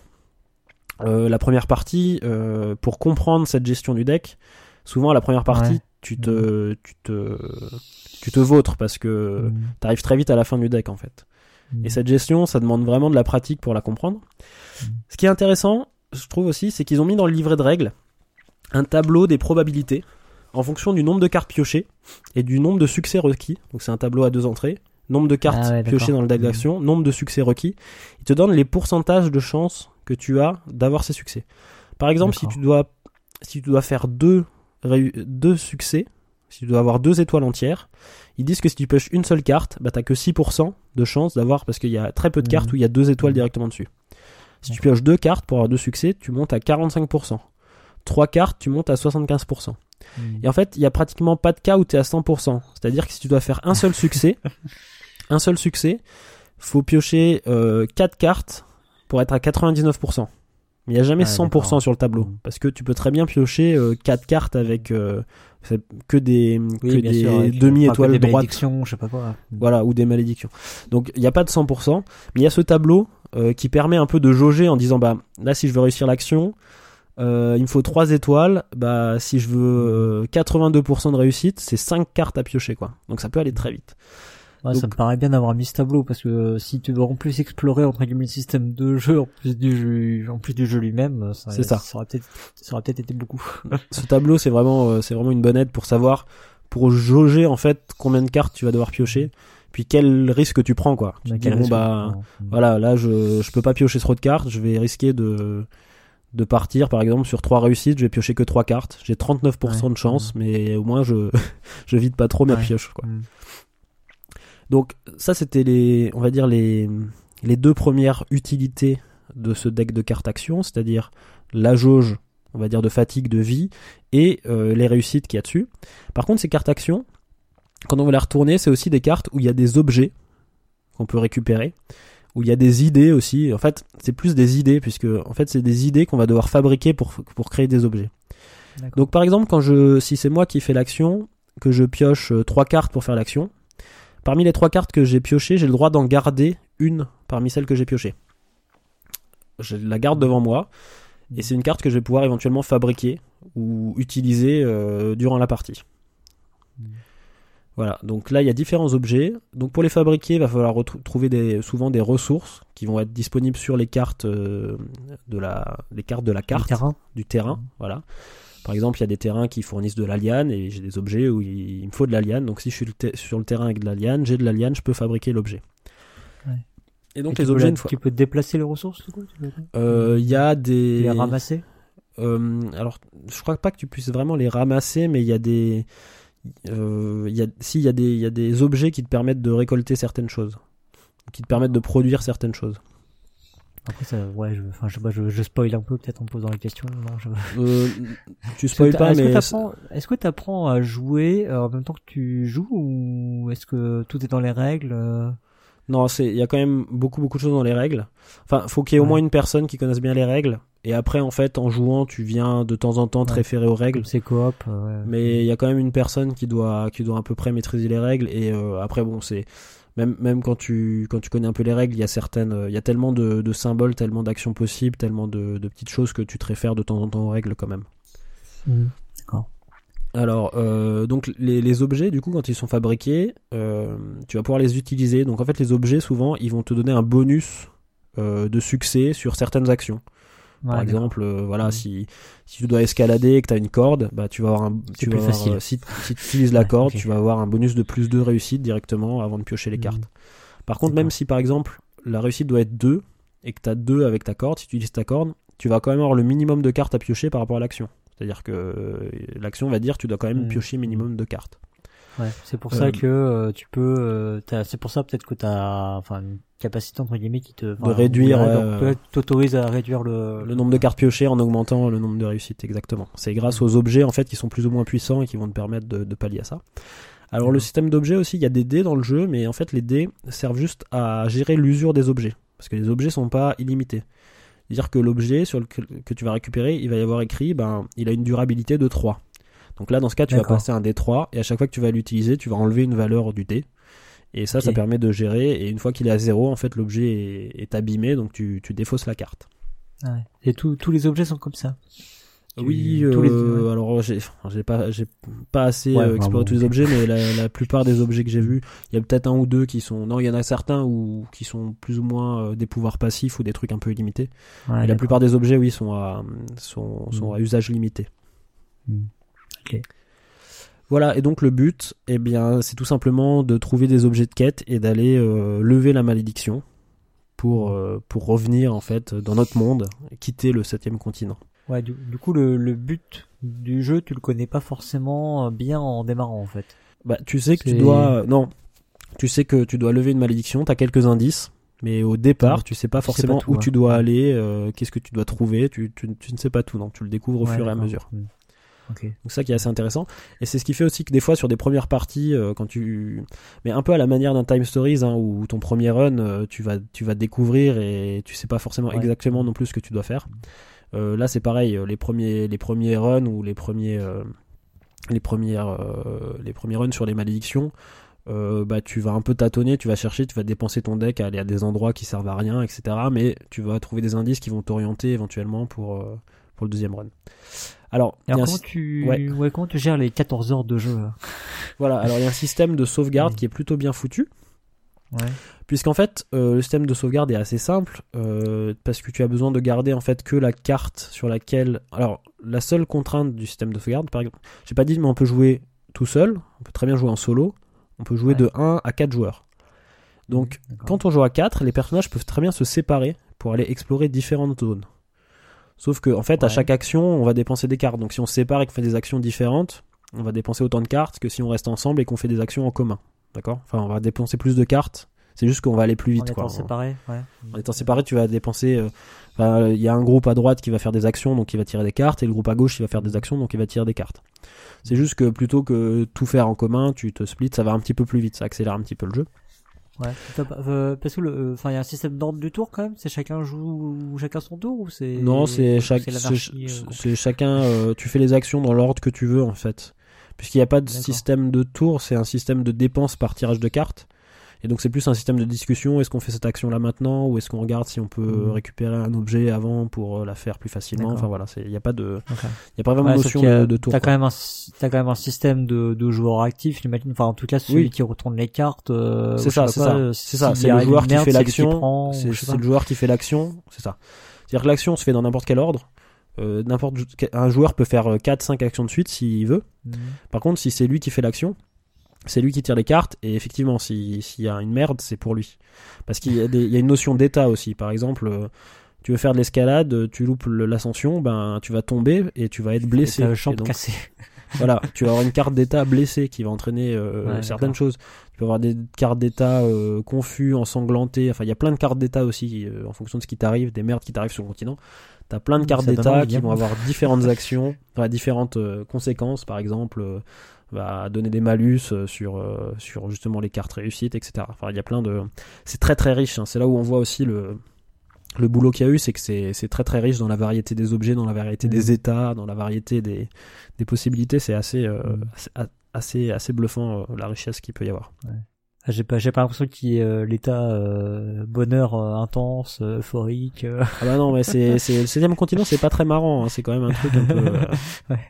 Euh, la première partie, euh, pour comprendre cette gestion du deck, souvent à la première partie, ouais. tu te, tu te, tu te vautres parce que mmh. t'arrives très vite à la fin du deck en fait. Mmh. Et cette gestion, ça demande vraiment de la pratique pour la comprendre. Mmh. Ce qui est intéressant, je trouve aussi, c'est qu'ils ont mis dans le livret de règles un tableau des probabilités en fonction du nombre de cartes piochées et du nombre de succès requis. Donc c'est un tableau à deux entrées. Nombre de cartes ah ouais, piochées dans le deck mmh. d'action, nombre de succès requis. Il te donne les pourcentages de chances que tu as d'avoir ces succès. Par exemple, d'accord. si tu dois si tu dois faire deux, deux succès, si tu dois avoir deux étoiles entières, ils disent que si tu pioches une seule carte, bah t'as que six pour cent de chances d'avoir, parce qu'il y a très peu de cartes mmh. où il y a deux étoiles mmh. directement dessus. Si d'accord. tu pioches deux cartes pour avoir deux succès, tu montes à quarante-cinq pour cent. Trois cartes, tu montes à soixante-quinze pour cent. Mmh. Et en fait, il y a pratiquement pas de cas où t'es à cent pour cent. C'est-à-dire que si tu dois faire un seul succès, un seul succès, faut piocher euh, quatre cartes pour être à quatre-vingt-dix-neuf pour cent. Mais il n'y a jamais ah, cent pour cent d'accord. sur le tableau. Mmh. Parce que tu peux très bien piocher euh, quatre cartes avec euh, que des, oui, que des sûr, demi-étoiles droites. Je sais pas quoi. Voilà, ou des malédictions. Donc il n'y a pas de cent pour cent. Mais il y a ce tableau euh, qui permet un peu de jauger en disant, bah là si je veux réussir l'action, euh, il me faut trois étoiles. Bah si je veux euh, quatre-vingt-deux pour cent de réussite, c'est cinq cartes à piocher, quoi. Donc ça peut aller très vite. Ouais, Donc, ça me paraît bien d'avoir mis ce tableau parce que euh, si tu veux en plus explorer entre guillemets le système de jeu en plus du jeu en plus du jeu lui-même, ça, c'est ça. ça aurait peut-être ça aurait peut-être été beaucoup. Ce tableau, c'est vraiment euh, c'est vraiment une bonne aide pour savoir, pour jauger en fait combien de cartes tu vas devoir piocher, puis quel risque tu prends, quoi. Tu te dis, bon bah voilà, là je je peux pas piocher trop de cartes, je vais risquer de de partir par exemple sur trois réussites, je vais piocher que trois cartes, j'ai trente-neuf pour cent ouais, de chance, ouais. mais au moins je je vide pas trop ma ouais. pioche, quoi. Mm. Donc ça c'était les, on va dire les, les deux premières utilités de ce deck de cartes action, c'est-à-dire la jauge, on va dire de fatigue, de vie, et euh, les réussites qu'il y a dessus. Par contre ces cartes action, quand on va les retourner, c'est aussi des cartes où il y a des objets qu'on peut récupérer, où il y a des idées aussi. En fait c'est plus des idées, puisque en fait c'est des idées qu'on va devoir fabriquer pour, pour créer des objets. D'accord. Donc par exemple quand je, si c'est moi qui fais l'action, que je pioche euh, trois cartes pour faire l'action, parmi les trois cartes que j'ai piochées, j'ai le droit d'en garder une parmi celles que j'ai piochées. Je la garde devant moi, et c'est une carte que je vais pouvoir éventuellement fabriquer ou utiliser euh, durant la partie. Mmh. Voilà, donc là il y a différents objets. Donc pour les fabriquer, il va falloir retrou- trouver des, souvent des ressources qui vont être disponibles sur les cartes euh, de la, les cartes de la carte, terrain. du terrain. Mmh. Voilà. Par exemple, il y a des terrains qui fournissent de la liane et j'ai des objets où il, il me faut de la liane. Donc si je suis le te- sur le terrain avec de la liane, j'ai de la liane, je peux fabriquer l'objet. Ouais. Et donc et les objets, la, une fois... Tu peux déplacer les ressources, du coup, il euh, y a des... Les ramasser euh, Alors, je crois pas que tu puisses vraiment les ramasser, mais il y a des... Euh, y a... Si, il y a des, il y a des objets qui te permettent de récolter certaines choses. Qui te permettent de produire certaines choses. Après ça, ouais, je, enfin, je, je, je spoil un peu peut-être en posant la question. Non, je... euh, tu spoil pas, est-ce mais que t'apprends, est-ce que tu apprends à jouer en même temps que tu joues, ou est-ce que tout est dans les règles? Non, c'est, il y a quand même beaucoup beaucoup de choses dans les règles. Enfin, faut qu'il y ait ouais. au moins une personne qui connaisse bien les règles. Et après, en fait, en jouant, tu viens de temps en temps te ouais. référer aux règles. C'est coop. Ouais. Mais il y a quand même une personne qui doit qui doit à peu près maîtriser les règles. Et euh, après, bon, c'est Même, même quand tu, quand tu connais un peu les règles, il y a certaines, il y a tellement de, de symboles, tellement d'actions possibles, tellement de, de petites choses que tu te réfères de temps en temps aux règles quand même. Mmh, d'accord. Alors, euh, donc les, les objets, du coup, quand ils sont fabriqués, euh, tu vas pouvoir les utiliser. Donc en fait, les objets, souvent, ils vont te donner un bonus euh, de succès sur certaines actions. Ouais, Par d'accord. exemple, euh, voilà, mmh. si, si tu dois escalader et que tu as une corde, bah, tu vas avoir un, C'est tu plus vas facile. avoir, si, si tu utilises la ouais, corde, okay. tu vas avoir un bonus de plus deux réussites directement avant de piocher les mmh. cartes. Par contre, d'accord. même si par exemple, la réussite doit être deux et que tu as deux avec ta corde, si tu utilises ta corde, tu vas quand même avoir le minimum de cartes à piocher par rapport à l'action. C'est-à-dire que euh, l'action va dire que tu dois quand même mmh. piocher minimum de cartes. Ouais, c'est pour euh, ça que euh, tu peux, euh, t'as, c'est pour ça peut-être que tu as enfin une capacité entre guillemets qui te de réduire, euh, t'autorise à réduire le le nombre de cartes piochées en augmentant le nombre de réussites, exactement. C'est grâce mmh. aux objets en fait qui sont plus ou moins puissants et qui vont te permettre de, de pallier à ça. Alors mmh. le système d'objets aussi, il y a des dés dans le jeu, mais en fait les dés servent juste à gérer l'usure des objets, parce que les objets sont pas illimités. C'est-à-dire que l'objet sur le que, que tu vas récupérer, il va y avoir écrit, ben il a une durabilité de trois. Donc là, dans ce cas, tu D'accord. vas passer un dé trois, et à chaque fois que tu vas l'utiliser, tu vas enlever une valeur du dé. Et ça, okay. ça permet de gérer, et une fois qu'il est à zéro, en fait, l'objet est, est abîmé, donc tu, tu défausses la carte. Ah ouais. Et tout, tous les objets sont comme ça? Oui, tu, euh, tous les, ouais. alors j'ai, j'ai pas, j'ai pas assez ouais, euh, exploré tous les objets, mais la, la plupart des objets que j'ai vus, il y a peut-être un ou deux qui sont, non, il y en a certains où, qui sont plus ou moins euh, des pouvoirs passifs ou des trucs un peu illimités. Ouais, et la plupart des objets, oui, sont à, sont, sont mmh. à usage limité. Mmh. Okay. Voilà, et donc le but, eh bien, c'est tout simplement de trouver des objets de quête et d'aller euh, lever la malédiction pour, euh, pour revenir en fait dans notre monde, quitter le septième continent. Ouais, du, du coup, le, le but du jeu, tu le connais pas forcément bien en démarrant en fait. Bah, tu sais que c'est... tu dois, non, tu sais que tu dois lever une malédiction, t'as quelques indices, mais au départ, ouais, tu sais pas tu forcément sais pas tout, où hein. tu dois aller, euh, qu'est-ce que tu dois trouver, tu, tu, tu ne sais pas tout, non, tu le découvres au ouais, fur et à mesure. Mmh. Okay. Donc ça qui est assez intéressant. Et c'est ce qui fait aussi que des fois sur des premières parties, euh, quand tu, mais un peu à la manière d'un Time Stories, hein, où ton premier run, euh, tu vas, tu vas découvrir et tu sais pas forcément ouais. exactement non plus ce que tu dois faire. Euh, là c'est pareil, les premiers, les premiers runs ou les premiers, euh, les premières, euh, les premiers runs sur les malédictions. Euh, bah tu vas un peu tâtonner, tu vas chercher, tu vas dépenser ton deck à aller à des endroits qui servent à rien, et cetera. Mais tu vas trouver des indices qui vont t'orienter éventuellement pour euh, pour le deuxième run. Alors, alors comment, un... tu... Ouais. Ouais, comment tu gères les quatorze heures de jeu là? Voilà, alors il y a un système de sauvegarde ouais. qui est plutôt bien foutu. Ouais. Puisqu'en fait, euh, le système de sauvegarde est assez simple, euh, parce que tu as besoin de garder en fait que la carte sur laquelle. Alors, la seule contrainte du système de sauvegarde, par exemple, j'ai pas dit, mais on peut jouer tout seul, on peut très bien jouer en solo. On peut jouer ouais. de un à quatre joueurs. Donc, D'accord. quand on joue à quatre, les personnages peuvent très bien se séparer pour aller explorer différentes zones. Sauf que, en fait, ouais. à chaque action, on va dépenser des cartes. Donc, si on se sépare et qu'on fait des actions différentes, on va dépenser autant de cartes que si on reste ensemble et qu'on fait des actions en commun. D'accord ? Enfin, on va dépenser plus de cartes. C'est juste qu'on va aller plus vite. En quoi. étant séparés, ouais. En étant séparés, tu vas dépenser. Il euh, y a un groupe à droite qui va faire des actions, donc il va tirer des cartes, et le groupe à gauche qui va faire des actions, donc il va tirer des cartes. C'est juste que plutôt que tout faire en commun, tu te splits, ça va un petit peu plus vite, ça accélère un petit peu le jeu. Ouais. Euh, parce que le, enfin, il y a un système d'ordre du tour quand même. C'est chacun joue, chacun son tour ou c'est. Non, c'est chaque, c'est, c'est, c'est chacun. Euh, tu fais les actions dans l'ordre que tu veux en fait, puisqu'il n'y a pas de D'accord. système de tour, c'est un système de dépenses par tirage de cartes. Et donc c'est plus un système de discussion, est-ce qu'on fait cette action là maintenant ou est-ce qu'on regarde si on peut mmh. récupérer un objet avant pour la faire plus facilement. D'accord. Enfin voilà, il n'y a pas de okay. y a pas vraiment ouais, de notion de, de tour. T'as quand même un t'as quand même un système de, de joueurs actifs, j'imagine. Enfin en tout cas celui oui. qui retourne les cartes. Euh, c'est ça, c'est pas, ça, euh, c'est ça. C'est le joueur qui fait l'action. C'est, c'est le joueur qui fait l'action, c'est ça. C'est-à-dire que l'action se fait dans n'importe quel ordre. Euh, n'importe un joueur peut faire quatre cinq actions de suite s'il veut. Mmh. Par contre, si c'est lui qui fait l'action, c'est lui qui tire les cartes, et effectivement, si, s'il y a une merde, c'est pour lui. Parce qu'il y a, des, il y a une notion d'état aussi. Par exemple, euh, tu veux faire de l'escalade, tu loupes le, l'ascension, ben, tu vas tomber et tu vas être blessé. La jambe donc, cassée. Voilà, tu vas avoir une carte d'état blessée qui va entraîner euh, ouais, certaines d'accord. choses. Tu peux avoir des cartes d'état euh, confus, ensanglantées. Enfin, il y a plein de cartes d'état aussi, euh, en fonction de ce qui t'arrive, des merdes qui t'arrivent sur le continent. T'as plein de cartes d'état qui vont avoir différentes actions, enfin, différentes euh, conséquences, par exemple. Euh, va donner des malus sur euh, sur justement les cartes réussites, et cetera. Enfin, il y a plein de, c'est très très riche. Hein. C'est là où on voit aussi le le boulot qu'il y a eu, c'est que c'est c'est très très riche dans la variété des objets, dans la variété mmh. des états, dans la variété des des possibilités. C'est assez euh, mmh. assez, assez assez bluffant euh, la richesse qu'il peut y avoir. Ouais. J'ai pas, j'ai pas l'impression qu'il y ait euh, l'état euh, bonheur euh, intense, euh, euphorique. Euh. Ah bah non, mais c'est c'est le septième continent, c'est pas très marrant. Hein. C'est quand même un truc un peu. Euh... ouais.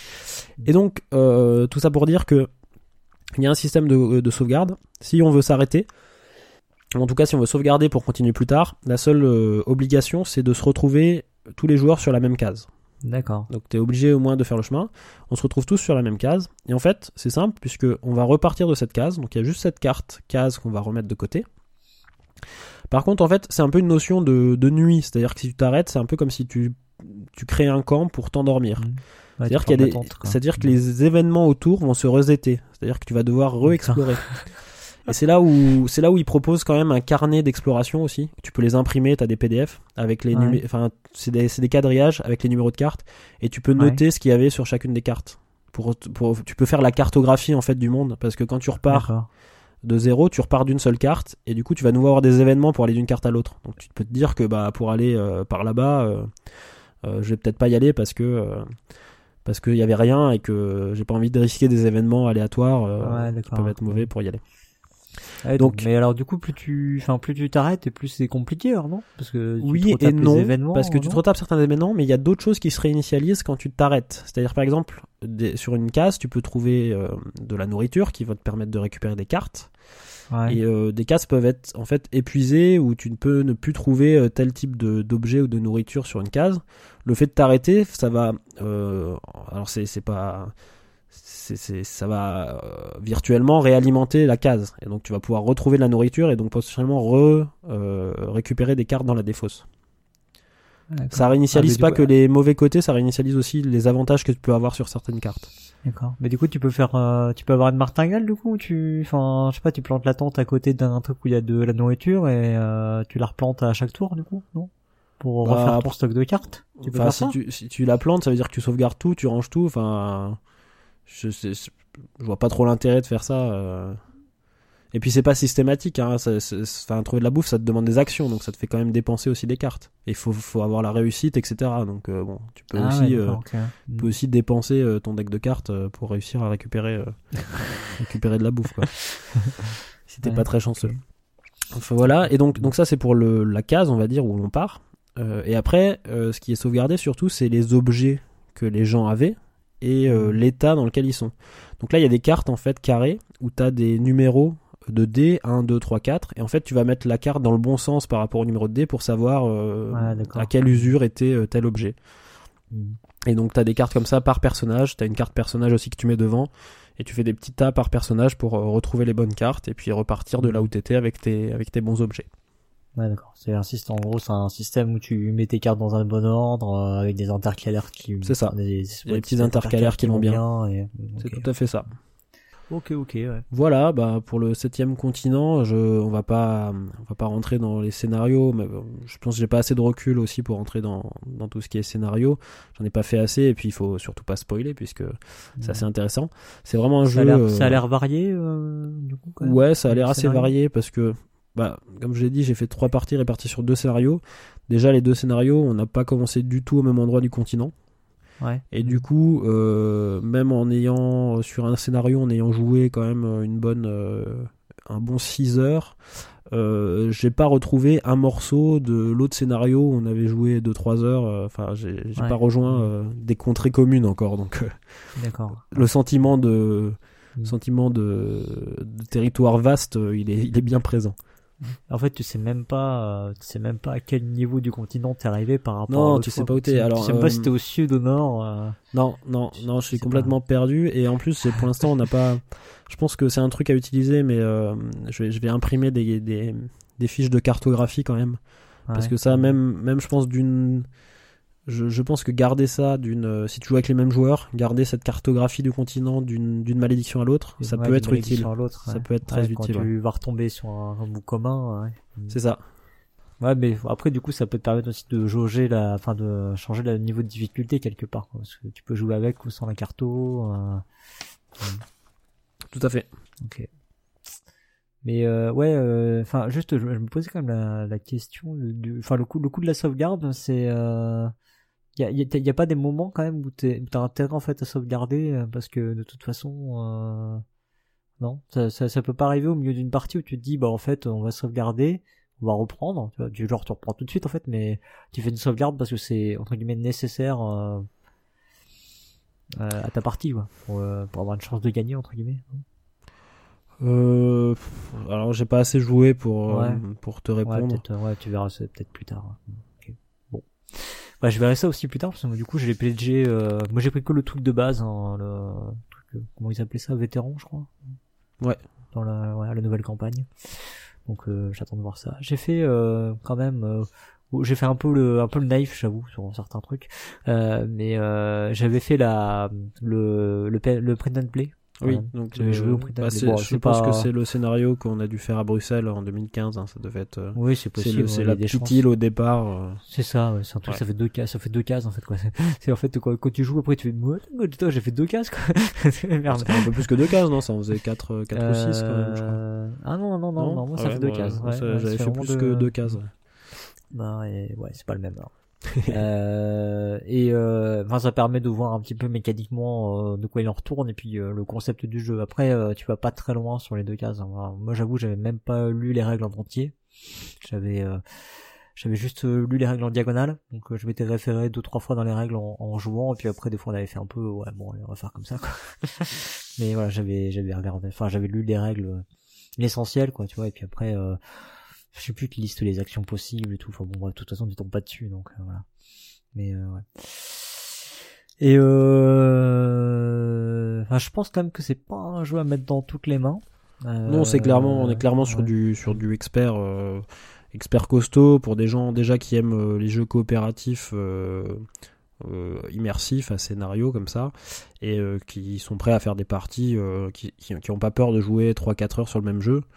Et donc, euh, tout ça pour dire que il y a un système de, de sauvegarde. Si on veut s'arrêter, en tout cas si on veut sauvegarder pour continuer plus tard, la seule euh, obligation c'est de se retrouver tous les joueurs sur la même case. D'accord. Donc t'es obligé au moins de faire le chemin. On se retrouve tous sur la même case. Et en fait, c'est simple puisque on va repartir de cette case. Donc il y a juste cette carte case qu'on va remettre de côté. Par contre, en fait, c'est un peu une notion de, de nuit. C'est-à-dire que si tu t'arrêtes, c'est un peu comme si tu, tu crées un camp pour t'endormir. Mmh. Ouais, c'est-à-dire qu'il y a des, tente, c'est-à-dire que les événements autour vont se resetter. C'est-à-dire que tu vas devoir re-explorer. Et c'est là où, c'est là où ils proposent quand même un carnet d'exploration aussi. Tu peux les imprimer, t'as des P D F avec les ouais. numé- enfin, c'est des, c'est des quadrillages avec les numéros de cartes. Et tu peux noter ouais. ce qu'il y avait sur chacune des cartes. Pour, pour, tu peux faire la cartographie, en fait, du monde. Parce que quand tu repars D'accord. de zéro, tu repars d'une seule carte. Et du coup, tu vas nouveau avoir des événements pour aller d'une carte à l'autre. Donc, tu peux te dire que, bah, pour aller, euh, par là-bas, euh, euh, je vais peut-être pas y aller parce que, euh, parce qu'il y avait rien et que j'ai pas envie de risquer des événements aléatoires euh, ouais, qui peuvent être mauvais pour y aller. Ouais, donc, donc, mais alors du coup plus tu, enfin plus tu t'arrêtes et plus c'est compliqué, alors non? Parce que tu oui te et non, les événements, parce que non tu te retapes certains événements, mais il y a d'autres choses qui se réinitialisent quand tu t'arrêtes. C'est-à-dire par exemple des, sur une case, tu peux trouver euh, de la nourriture qui va te permettre de récupérer des cartes. Ouais. Et euh, des cases peuvent être en fait épuisées ou tu ne peux ne plus trouver euh, tel type de d'objet ou de nourriture sur une case. Le fait de t'arrêter, ça va, euh, alors c'est c'est pas, c'est, c'est ça va euh, virtuellement réalimenter la case et donc tu vas pouvoir retrouver de la nourriture et donc potentiellement re euh, récupérer des cartes dans la défausse. D'accord. Ça réinitialise ah, pas coup, que ouais. les mauvais côtés, ça réinitialise aussi les avantages que tu peux avoir sur certaines cartes. D'accord. Mais du coup, tu peux faire, euh, tu peux avoir une martingale du coup, tu, enfin, je sais pas, tu plantes la tente à côté d'un truc où il y a de la nourriture et euh, tu la replantes à chaque tour du coup, non? pour bah, refaire ton stock de cartes. Tu peux enfin, faire si ça tu si tu la plantes, ça veut dire que tu sauvegardes tout, tu ranges tout. Enfin, je sais, je vois pas trop l'intérêt de faire ça. Euh... Et puis c'est pas systématique, hein. Ça, c'est, c'est, enfin, trouver de la bouffe, ça te demande des actions, donc ça te fait quand même dépenser aussi des cartes. Et il faut, faut avoir la réussite, et cetera. Donc euh, bon, tu peux ah, aussi, ouais, euh, okay. tu peux aussi dépenser euh, ton deck de cartes euh, pour réussir à récupérer, euh, récupérer de la bouffe, quoi. Si t'es ouais, pas très chanceux. Okay. Enfin voilà. Et donc, donc ça c'est pour le, la case, on va dire, où l'on part. Euh, et après, euh, ce qui est sauvegardé surtout, c'est les objets que les gens avaient et euh, l'état dans lequel ils sont. Donc là, il y a des cartes en fait carrées où t'as des numéros de dés, un, deux, trois, quatre, et en fait tu vas mettre la carte dans le bon sens par rapport au numéro de dés pour savoir euh, ouais, à quelle usure était euh, tel objet. Mm. Et donc t'as des cartes comme ça par personnage, t'as une carte personnage aussi que tu mets devant, et tu fais des petits tas par personnage pour euh, retrouver les bonnes cartes, et puis repartir de là où t'étais avec tes, avec tes bons objets. Ouais, d'accord. C'est un système, en gros, c'est un système où tu mets tes cartes dans un bon ordre, euh, avec des intercalaires qui... C'est ça. Des, des, Il y a des petits intercalaires qui vont bien. bien et... C'est okay. Tout à fait ça. Ok, ok, ouais. Voilà, bah pour le septième continent, je, on va pas, on va pas rentrer dans les scénarios, mais je pense que j'ai pas assez de recul aussi pour rentrer dans, dans tout ce qui est scénario. J'en ai pas fait assez, et puis il faut surtout pas spoiler puisque ouais. C'est assez intéressant. C'est vraiment un ça jeu. A l'air, euh... Ça a l'air varié, euh, du coup. Quand même. Ouais, ça a l'air assez scénario. varié parce que, bah, comme je l'ai dit, j'ai fait trois parties réparties sur deux scénarios. Déjà, les deux scénarios, on n'a pas commencé du tout au même endroit du continent. Ouais. Et du coup, euh, même en ayant sur un scénario, en ayant joué quand même une bonne, euh, un bon six heures, euh, j'ai pas retrouvé un morceau de l'autre scénario où on avait joué deux trois heures. Enfin, euh, j'ai, j'ai ouais. pas rejoint euh, des contrées communes encore. Donc, euh, d'accord. Le sentiment de, mmh. sentiment de, de territoire vaste, il est, il est bien présent. En fait, tu sais même pas, euh, tu sais même pas à quel niveau du continent t'es arrivé par rapport non, à Non, tu sais pas où t'es. Tu, Alors, tu sais même euh... pas si t'es au sud, au nord. Euh... Non, non, non, je suis complètement pas... perdu. Et en plus, c'est, pour l'instant, on n'a pas. Je pense que c'est un truc à utiliser, mais euh, je vais, je vais imprimer des, des, des fiches de cartographie quand même, ouais. Parce que ça, même, même, je pense d'une. Je, je pense que garder ça d'une, euh, si tu joues avec les mêmes joueurs, garder cette cartographie du continent d'une, d'une malédiction à l'autre, ça ouais, peut être utile. À l'autre, ouais. Ça peut être très ouais, utile. Quand tu ouais. vas retomber sur un, un bout commun. Ouais. C'est ça. Ouais, mais après, du coup, ça peut te permettre aussi de jauger la, enfin, de changer le niveau de difficulté quelque part, quoi, parce que tu peux jouer avec ou sans la carto. Euh... Tout à fait. Ok. Mais euh, ouais, enfin, euh, juste, je, je me posais quand même la, la question, enfin, le coup, le coup de la sauvegarde, c'est. Euh... Il y a, y, a, y a pas des moments quand même où, t'es, où t'as intérêt en fait à sauvegarder parce que de toute façon euh, non ça, ça ça peut pas arriver au milieu d'une partie où tu te dis bah en fait on va sauvegarder, on va reprendre, tu vois, du genre tu reprends tout de suite en fait, mais tu fais une sauvegarde parce que c'est entre guillemets nécessaire euh, euh, à ta partie quoi, pour, euh, pour avoir une chance de gagner entre guillemets. Euh, alors j'ai pas assez joué pour ouais. euh, pour te répondre. Ouais, peut-être, ouais, tu verras ça peut-être plus tard. Okay. Bon. Ouais, je verrai ça aussi plus tard parce que du coup je l'ai pledgé. Euh... Moi j'ai pris que le truc de base, hein, le truc, comment ils appelaient ça, vétéran, je crois. Ouais. Dans la, ouais, la nouvelle campagne. Donc euh, j'attends de voir ça. J'ai fait euh, quand même. Euh... J'ai fait un peu le un peu le naïf, j'avoue, sur certains trucs. Euh, mais euh, j'avais fait la le le le print and play. Oui, ouais, donc j'avais euh, joué au print and bah play. c'est, Bon, je c'est pense pas... que c'est le scénario qu'on a dû faire à Bruxelles en deux mille quinze. Hein, ça devait être. Euh, oui, c'est possible. C'est, le, c'est ouais, la petite île au départ. Euh... C'est ça, ouais, c'est un truc. Ouais. Ça fait deux cases, ça fait deux cases en fait quoi. C'est en fait quand, quand tu joues après tu fais moi, putain, j'ai fait deux cases quoi. Merde. C'était un peu plus que deux cases, non? Ça en faisait quatre, quatre euh... ou six quand même, je crois. Ah non, non, non, non, non moi ah ça ouais, fait deux ouais, cases. Ouais, ça, ouais, j'avais fait plus de... que deux cases. Ouais. Bah ouais, ouais, c'est pas le même alors. euh, et euh, enfin ça permet de voir un petit peu mécaniquement euh, de quoi il en retourne et puis euh, le concept du jeu. Après euh, tu vas pas très loin sur les deux cases. Enfin, moi j'avoue j'avais même pas lu les règles en entier. J'avais euh, j'avais juste lu les règles en diagonale. Donc euh, je m'étais référé deux trois fois dans les règles en, en jouant et puis après des fois on avait fait un peu ouais bon on va faire comme ça quoi. Mais voilà j'avais j'avais regardé. Enfin j'avais lu les règles l'essentiel quoi tu vois et puis après euh, je sais plus qui liste les actions possibles et tout. Enfin bon, bref, de toute façon, tu tombes pas dessus, donc euh, voilà. Mais euh, ouais. Et euh, enfin, je pense quand même que c'est pas un jeu à mettre dans toutes les mains. Euh... Non, c'est clairement, on est clairement ouais. sur du sur du expert, euh, expert costaud pour des gens déjà qui aiment euh, les jeux coopératifs. Euh, Euh, immersifs à scénario comme ça et euh, qui sont prêts à faire des parties euh, qui, qui qui ont pas peur de jouer trois quatre heures sur le même jeu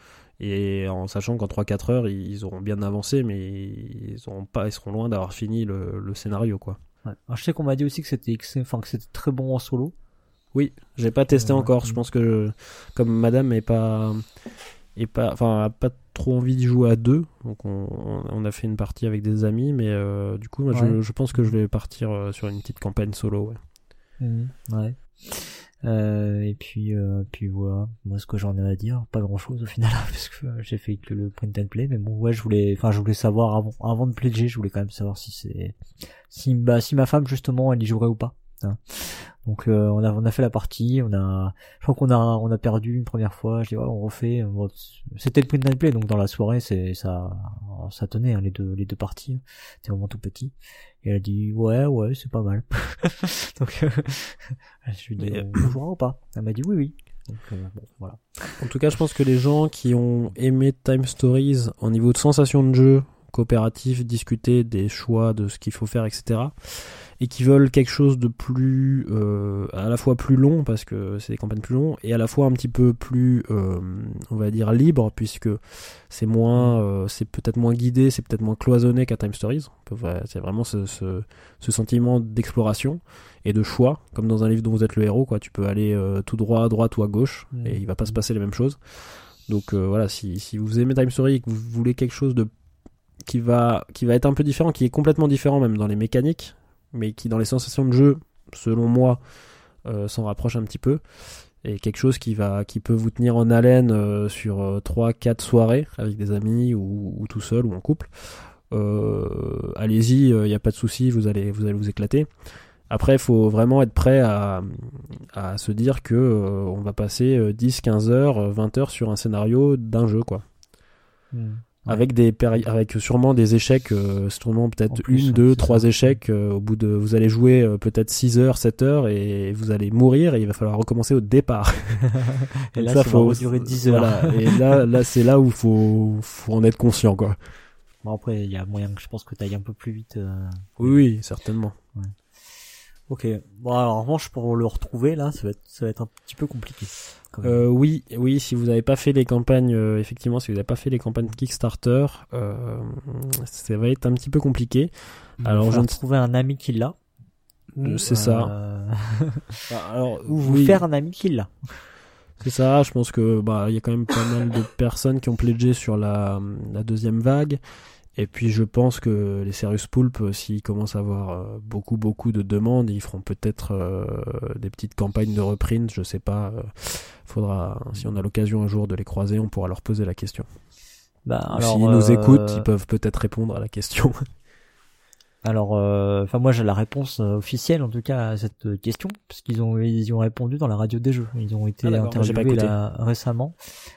et en sachant qu'en trois quatre heures ils, ils auront bien avancé, mais ils auront pas, ils seront loin d'avoir fini le, le scénario quoi. Ouais. Alors, je sais qu'on m'a dit aussi que c'était, enfin que c'était très bon en solo. Oui, j'ai pas testé euh, encore. Ouais. Je pense que je, comme Madame est pas et pas, enfin, a pas trop envie d'y jouer à deux, donc on, on a fait une partie avec des amis, mais euh, du coup, moi, ouais. je, je pense que je vais partir euh, sur une petite campagne solo. Ouais. Mmh, ouais. Euh, et puis, euh, puis voilà. Moi, ce que j'en ai à dire, pas grand chose au final, parce que euh, j'ai fait que le print and play, mais bon, ouais, je voulais, enfin, je voulais savoir avant, avant de pledger, je voulais quand même savoir si c'est, si, bah, si ma femme justement, elle y jouerait ou pas. Hein. Donc euh, on a on a fait la partie, on a je crois qu'on a on a perdu une première fois, je dis ouais, on refait, bon, c'était le print and play, donc dans la soirée c'est ça ça tenait hein, les deux les deux parties, c'était vraiment tout petit. Et elle a dit ouais ouais, c'est pas mal. Donc euh, je lui ai dit on jouera ou pas. Elle m'a dit oui oui. Donc euh, bon, voilà. En tout cas, je pense que les gens qui ont aimé Time Stories au niveau de sensation de jeu, coopératif, discuter des choix de ce qu'il faut faire, et cetera, et qui veulent quelque chose de plus euh, à la fois plus long parce que c'est des campagnes plus longues et à la fois un petit peu plus euh, on va dire libre puisque c'est moins euh, c'est peut-être moins guidé, c'est peut-être moins cloisonné qu'à Time Stories. C'est vraiment ce, ce, ce sentiment d'exploration et de choix comme dans un livre dont vous êtes le héros quoi. Tu peux aller euh, tout droit à droite ou à gauche mmh. et il va pas se passer les mêmes choses. Donc euh, voilà, si, si vous aimez Time Stories et que vous voulez quelque chose de qui va qui va être un peu différent, qui est complètement différent même dans les mécaniques, mais qui dans les sensations de jeu, selon moi, euh, s'en rapproche un petit peu, et quelque chose qui va, qui peut vous tenir en haleine euh, sur euh, trois quatre soirées avec des amis ou, ou tout seul ou en couple. Euh, allez-y, il euh, n'y a pas de souci, vous allez, vous allez vous éclater. Après, il faut vraiment être prêt à, à se dire que euh, on va passer dix, quinze heures, vingt heures sur un scénario d'un jeu, quoi. Mmh. Avec des péri- avec sûrement des échecs, euh, sûrement peut-être plus, une, deux, trois ça. échecs. Euh, au bout de, vous allez jouer euh, peut-être six heures, sept heures et vous allez mourir et il va falloir recommencer au départ. Et là, ça, ça faut durer dix heures. Voilà. Et là, là, c'est là où faut, faut en être conscient, quoi. Bon après, il y a moyen que je pense que t'ailles un peu plus vite. Euh... Oui, oui, certainement. Ouais. Ok. Bon, alors en revanche, pour le retrouver là, ça va être, ça va être un petit peu compliqué. Euh, oui, oui, si vous n'avez pas fait les campagnes, euh, effectivement, si vous n'avez pas fait les campagnes Kickstarter, euh, ça va être un petit peu compliqué. Il alors, je vais trouver un ami qui l'a. C'est euh... ça. alors, ou vous oui. faire un ami qui l'a. C'est ça. Je pense que bah il y a quand même pas mal de personnes qui ont pledgé sur la la deuxième vague. Et puis je pense que les Serious Poulp, s'ils commencent à avoir euh, beaucoup beaucoup de demandes, ils feront peut-être euh, des petites campagnes de reprint, je sais pas. Euh, faudra, si on a l'occasion un jour de les croiser, on pourra leur poser la question. Bah, alors, s'ils euh, nous écoutent, ils peuvent peut-être répondre à la question. Alors, enfin euh, moi j'ai la réponse euh, officielle en tout cas à cette question, parce qu'ils ont ils y ont répondu dans la radio des jeux. Ils ont été ah, interviewés là récemment.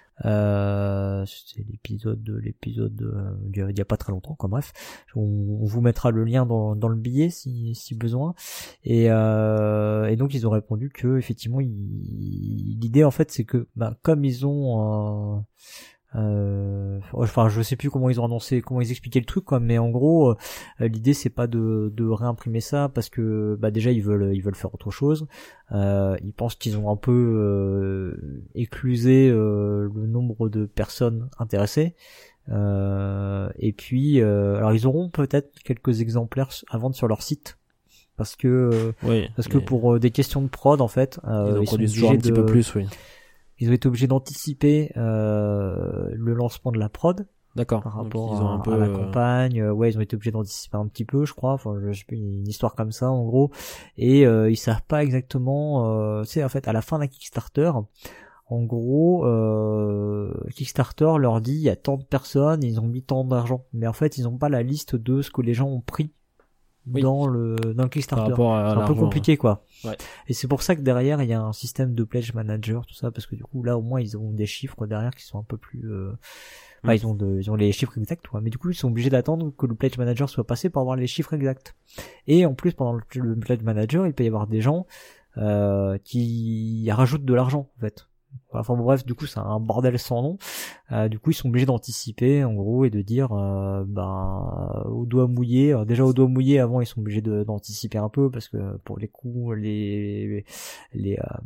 Euh, c'est l'épisode de l'épisode de, il y a pas très longtemps quoi. Bref, on, on vous mettra le lien dans dans le billet si si besoin. Et euh, et donc ils ont répondu que effectivement il, l'idée en fait c'est que bah comme ils ont euh, Euh, enfin je sais plus comment ils ont annoncé, comment ils expliquaient le truc quoi, mais en gros euh, l'idée c'est pas de, de réimprimer ça parce que bah déjà ils veulent ils veulent faire autre chose. Euh, ils pensent qu'ils ont un peu euh, éclusé euh, le nombre de personnes intéressées. Euh, et puis euh, alors ils auront peut-être quelques exemplaires à vendre sur leur site. Parce que euh, oui, parce que pour euh, des questions de prod en fait, euh, ils en produisent toujours un petit de... peu plus, oui. Ils ont été obligés d'anticiper euh, le lancement de la prod. D'accord. Par rapport ils ont un à, peu, à la campagne. Euh... Ouais, ils ont été obligés d'anticiper un petit peu, je crois. Enfin, je sais plus, une histoire comme ça, en gros. Et euh, ils savent pas exactement. Euh, tu sais, en fait, à la fin d'un Kickstarter, en gros, euh, Kickstarter leur dit il y a tant de personnes, ils ont mis tant d'argent, mais en fait, ils ont pas la liste de ce que les gens ont pris. Oui. dans le dans le Kickstarter. C'est un peu compliqué quoi. Ouais. Et c'est pour ça que derrière il y a un système de pledge manager tout ça parce que du coup là au moins ils ont des chiffres derrière qui sont un peu plus euh... enfin, mmh. ils ont de, ils ont les chiffres exacts quoi. Mais du coup ils sont obligés d'attendre que le pledge manager soit passé pour avoir les chiffres exacts. Et en plus pendant le, le pledge manager il peut y avoir des gens euh, qui rajoutent de l'argent en fait. Enfin bon, bref, du coup c'est un bordel sans nom. Euh, du coup ils sont obligés d'anticiper en gros et de dire euh, ben au doigt mouillé. Alors, déjà au doigt mouillé avant ils sont obligés de, d'anticiper un peu parce que pour les coups les les euh,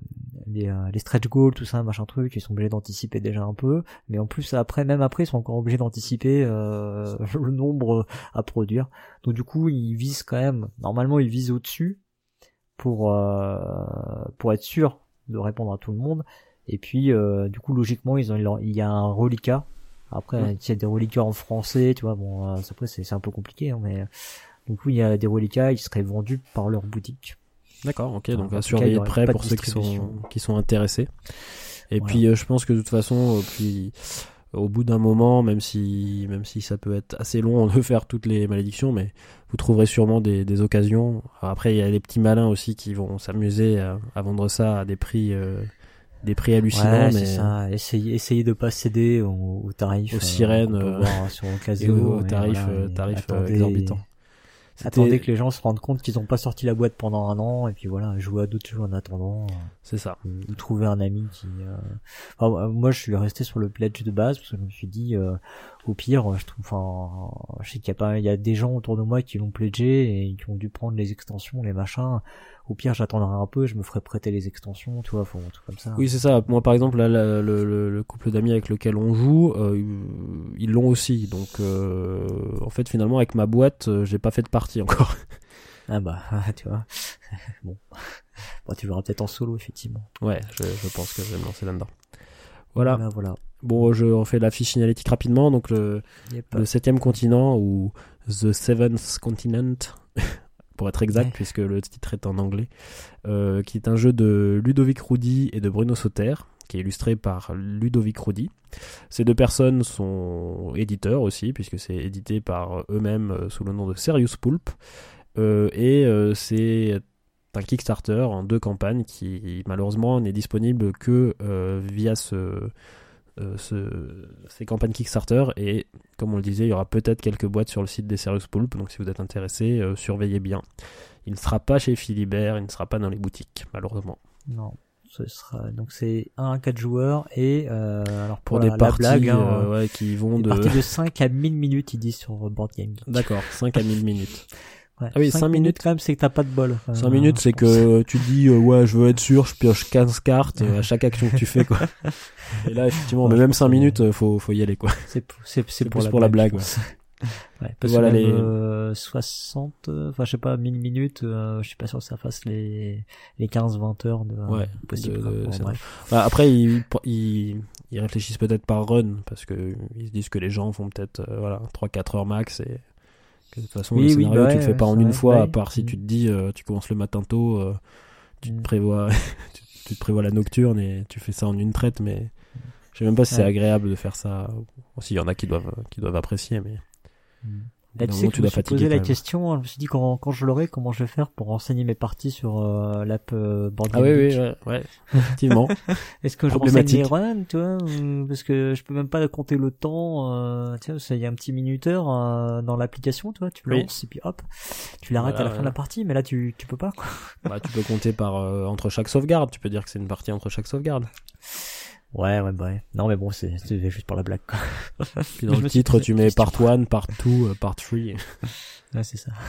les, euh, les stretch goals, tout ça, machin truc, ils sont obligés d'anticiper déjà un peu, mais en plus après, même après, ils sont encore obligés d'anticiper euh, le nombre à produire. Donc du coup, ils visent quand même, normalement, ils visent au-dessus pour euh, pour être sûr de répondre à tout le monde. Et puis, euh, du coup, logiquement, ils ont, il y a un reliquat. Après, mmh. il y a des reliquats en français, tu vois, bon, euh, après, c'est, c'est un peu compliqué, hein, mais du coup, il y a des reliquats, ils seraient vendus par leur boutique. D'accord, ok, donc à surveiller près pour ceux qui sont, qui sont intéressés. Et voilà. Puis, euh, je pense que de toute façon, euh, puis, au bout d'un moment, même si, même si ça peut être assez long de faire toutes les malédictions, mais vous trouverez sûrement des, des occasions. Après, il y a les petits malins aussi qui vont s'amuser à, à vendre ça à des prix, euh, des prix hallucinants. Ouais, mais c'est ça. Essayez, essayez de pas céder aux, aux tarifs, aux sirènes, euh, sur et aux tarifs, voilà, tarifs attendez, exorbitants. C'était... Attendez que les gens se rendent compte qu'ils n'ont pas sorti la boîte pendant un an, et puis voilà, jouer à d'autres jeux en attendant. C'est ça. Ou trouver un ami qui. Euh... Enfin, moi, je suis resté sur le pledge de base parce que je me suis dit, euh, au pire, je trouve. Enfin, je sais qu'il y a pas, il y a des gens autour de moi qui l'ont pledgé et qui ont dû prendre les extensions, les machins. Au pire, j'attendrai un peu, je me ferai prêter les extensions, tu vois, faut un truc comme ça. Oui, c'est ça. Moi, par exemple, là, la, le, le, le couple d'amis avec lequel on joue, euh, ils l'ont aussi. Donc, euh, en fait, finalement, avec ma boîte, euh, j'ai pas fait de partie encore. Ah bah, tu vois. Bon, bon, tu verras peut-être en solo, effectivement. Ouais, je, je pense que je vais me lancer là-dedans. Voilà. Voilà, voilà. Bon, je refais la fiche signalétique rapidement. Donc, le, yep. le septième continent, ou The Seventh Continent, pour être exact, ouais. puisque le titre est en anglais, euh, qui est un jeu de Ludovic Roudy et de Bruno Sauter, qui est illustré par Ludovic Roudy. Ces deux personnes sont éditeurs aussi, puisque c'est édité par eux-mêmes euh, sous le nom de Serious Poulp. Euh, et euh, c'est un Kickstarter en deux campagnes qui, malheureusement, n'est disponible que euh, via ce... Euh, ce, ces campagnes Kickstarter, et comme on le disait, il y aura peut-être quelques boîtes sur le site des Serious Poulp, donc si vous êtes intéressé, euh, surveillez bien. Il ne sera pas chez Philibert, il ne sera pas dans les boutiques, malheureusement. Non, ce sera donc c'est un à quatre joueurs, et euh, alors pour, pour la, des parties la blague, hein, euh, ouais, qui vont de parties de cinq à mille minutes, ils disent sur Board Game Geek. D'accord, cinq à mille minutes. Ouais, ah oui, cinq, cinq minutes, minutes quand même, c'est que t'as pas de bol. cinq euh, minutes, c'est que tu dis, euh, ouais, je veux être sûr, je pioche quinze cartes euh, à chaque action que tu fais, quoi. Et là, effectivement, ouais, mais même cinq minutes, euh, faut, faut y aller, quoi. C'est, c'est, c'est, c'est pour, la, pour blague, la blague, ouais. Ouais, parce voilà que les euh, soixante, enfin, je sais pas, mille minutes, euh, je suis pas sûr que ça fasse les, les quinze vingt heures de, ouais, euh, possible. De, bon, bref. Bah, après, ils, ils, ils réfléchissent peut-être par run, parce que ils se disent que les gens font peut-être, euh, voilà, trois quatre heures max, et que de toute façon, oui, le scénario, oui, bah tu ouais, le fais pas en une vrai, fois, ouais. à part si mmh. tu te dis, euh, tu commences le matin tôt, euh, tu, mmh. te prévois, tu, tu te prévois la nocturne et tu fais ça en une traite, mais je sais même pas si ouais. c'est agréable de faire ça. Aussi, il y en a qui doivent, qui doivent apprécier, mais... Mmh. Là, tu sais que je me suis posé la question, je me suis dit quand, quand je l'aurai, comment je vais faire pour renseigner mes parties sur euh, l'app euh, Board Game Ah oui, Geek. oui, ouais, ouais, effectivement. Est-ce que je renseigne les runs, tu vois, parce que je peux même pas compter le temps, euh, tu vois, il y a un petit minuteur euh, dans l'application, tu vois, tu oui. lances et puis hop, tu l'arrêtes voilà, à la fin ouais. de la partie, mais là tu tu peux pas, quoi. Bah, tu peux compter par euh, entre chaque sauvegarde, tu peux dire que c'est une partie entre chaque sauvegarde. Ouais, ouais, bah ouais. Non, mais bon, c'est, c'est juste pour la blague, quoi. Puis dans le titre, tu mets part one, part two, part three. Ouais, c'est ça.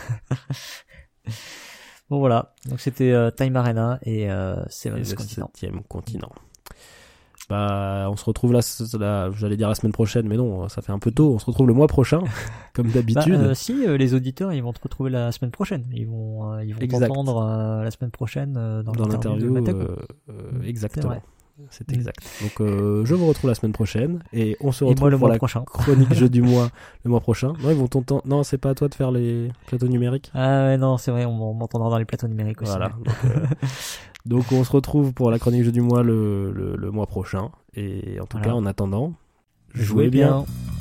Bon, voilà. Donc, c'était euh, Time Arena et euh, Seventh Continent. Septième continent. Bah, on se retrouve là, là, j'allais dire la semaine prochaine, mais non, ça fait un peu tôt. On se retrouve le mois prochain, comme d'habitude. Bah, euh, si, euh, les auditeurs, ils vont te retrouver la semaine prochaine. Ils vont, euh, ils vont t'entendre euh, la semaine prochaine euh, dans, dans l'interview. l'interview euh, euh, exactement. C'est exact. Donc euh, je vous retrouve la semaine prochaine et on se retrouve moi, le pour mois la prochain. chronique jeu du mois le mois prochain. Non, ils vont t'entendre. Non, c'est pas à toi de faire les plateaux numériques. Ah ouais, non, c'est vrai, on m'entendra dans les plateaux numériques aussi. Voilà. Donc, euh, donc on se retrouve pour la chronique jeu du mois le le, le mois prochain et en tout voilà. cas en attendant, jouez bien. bien.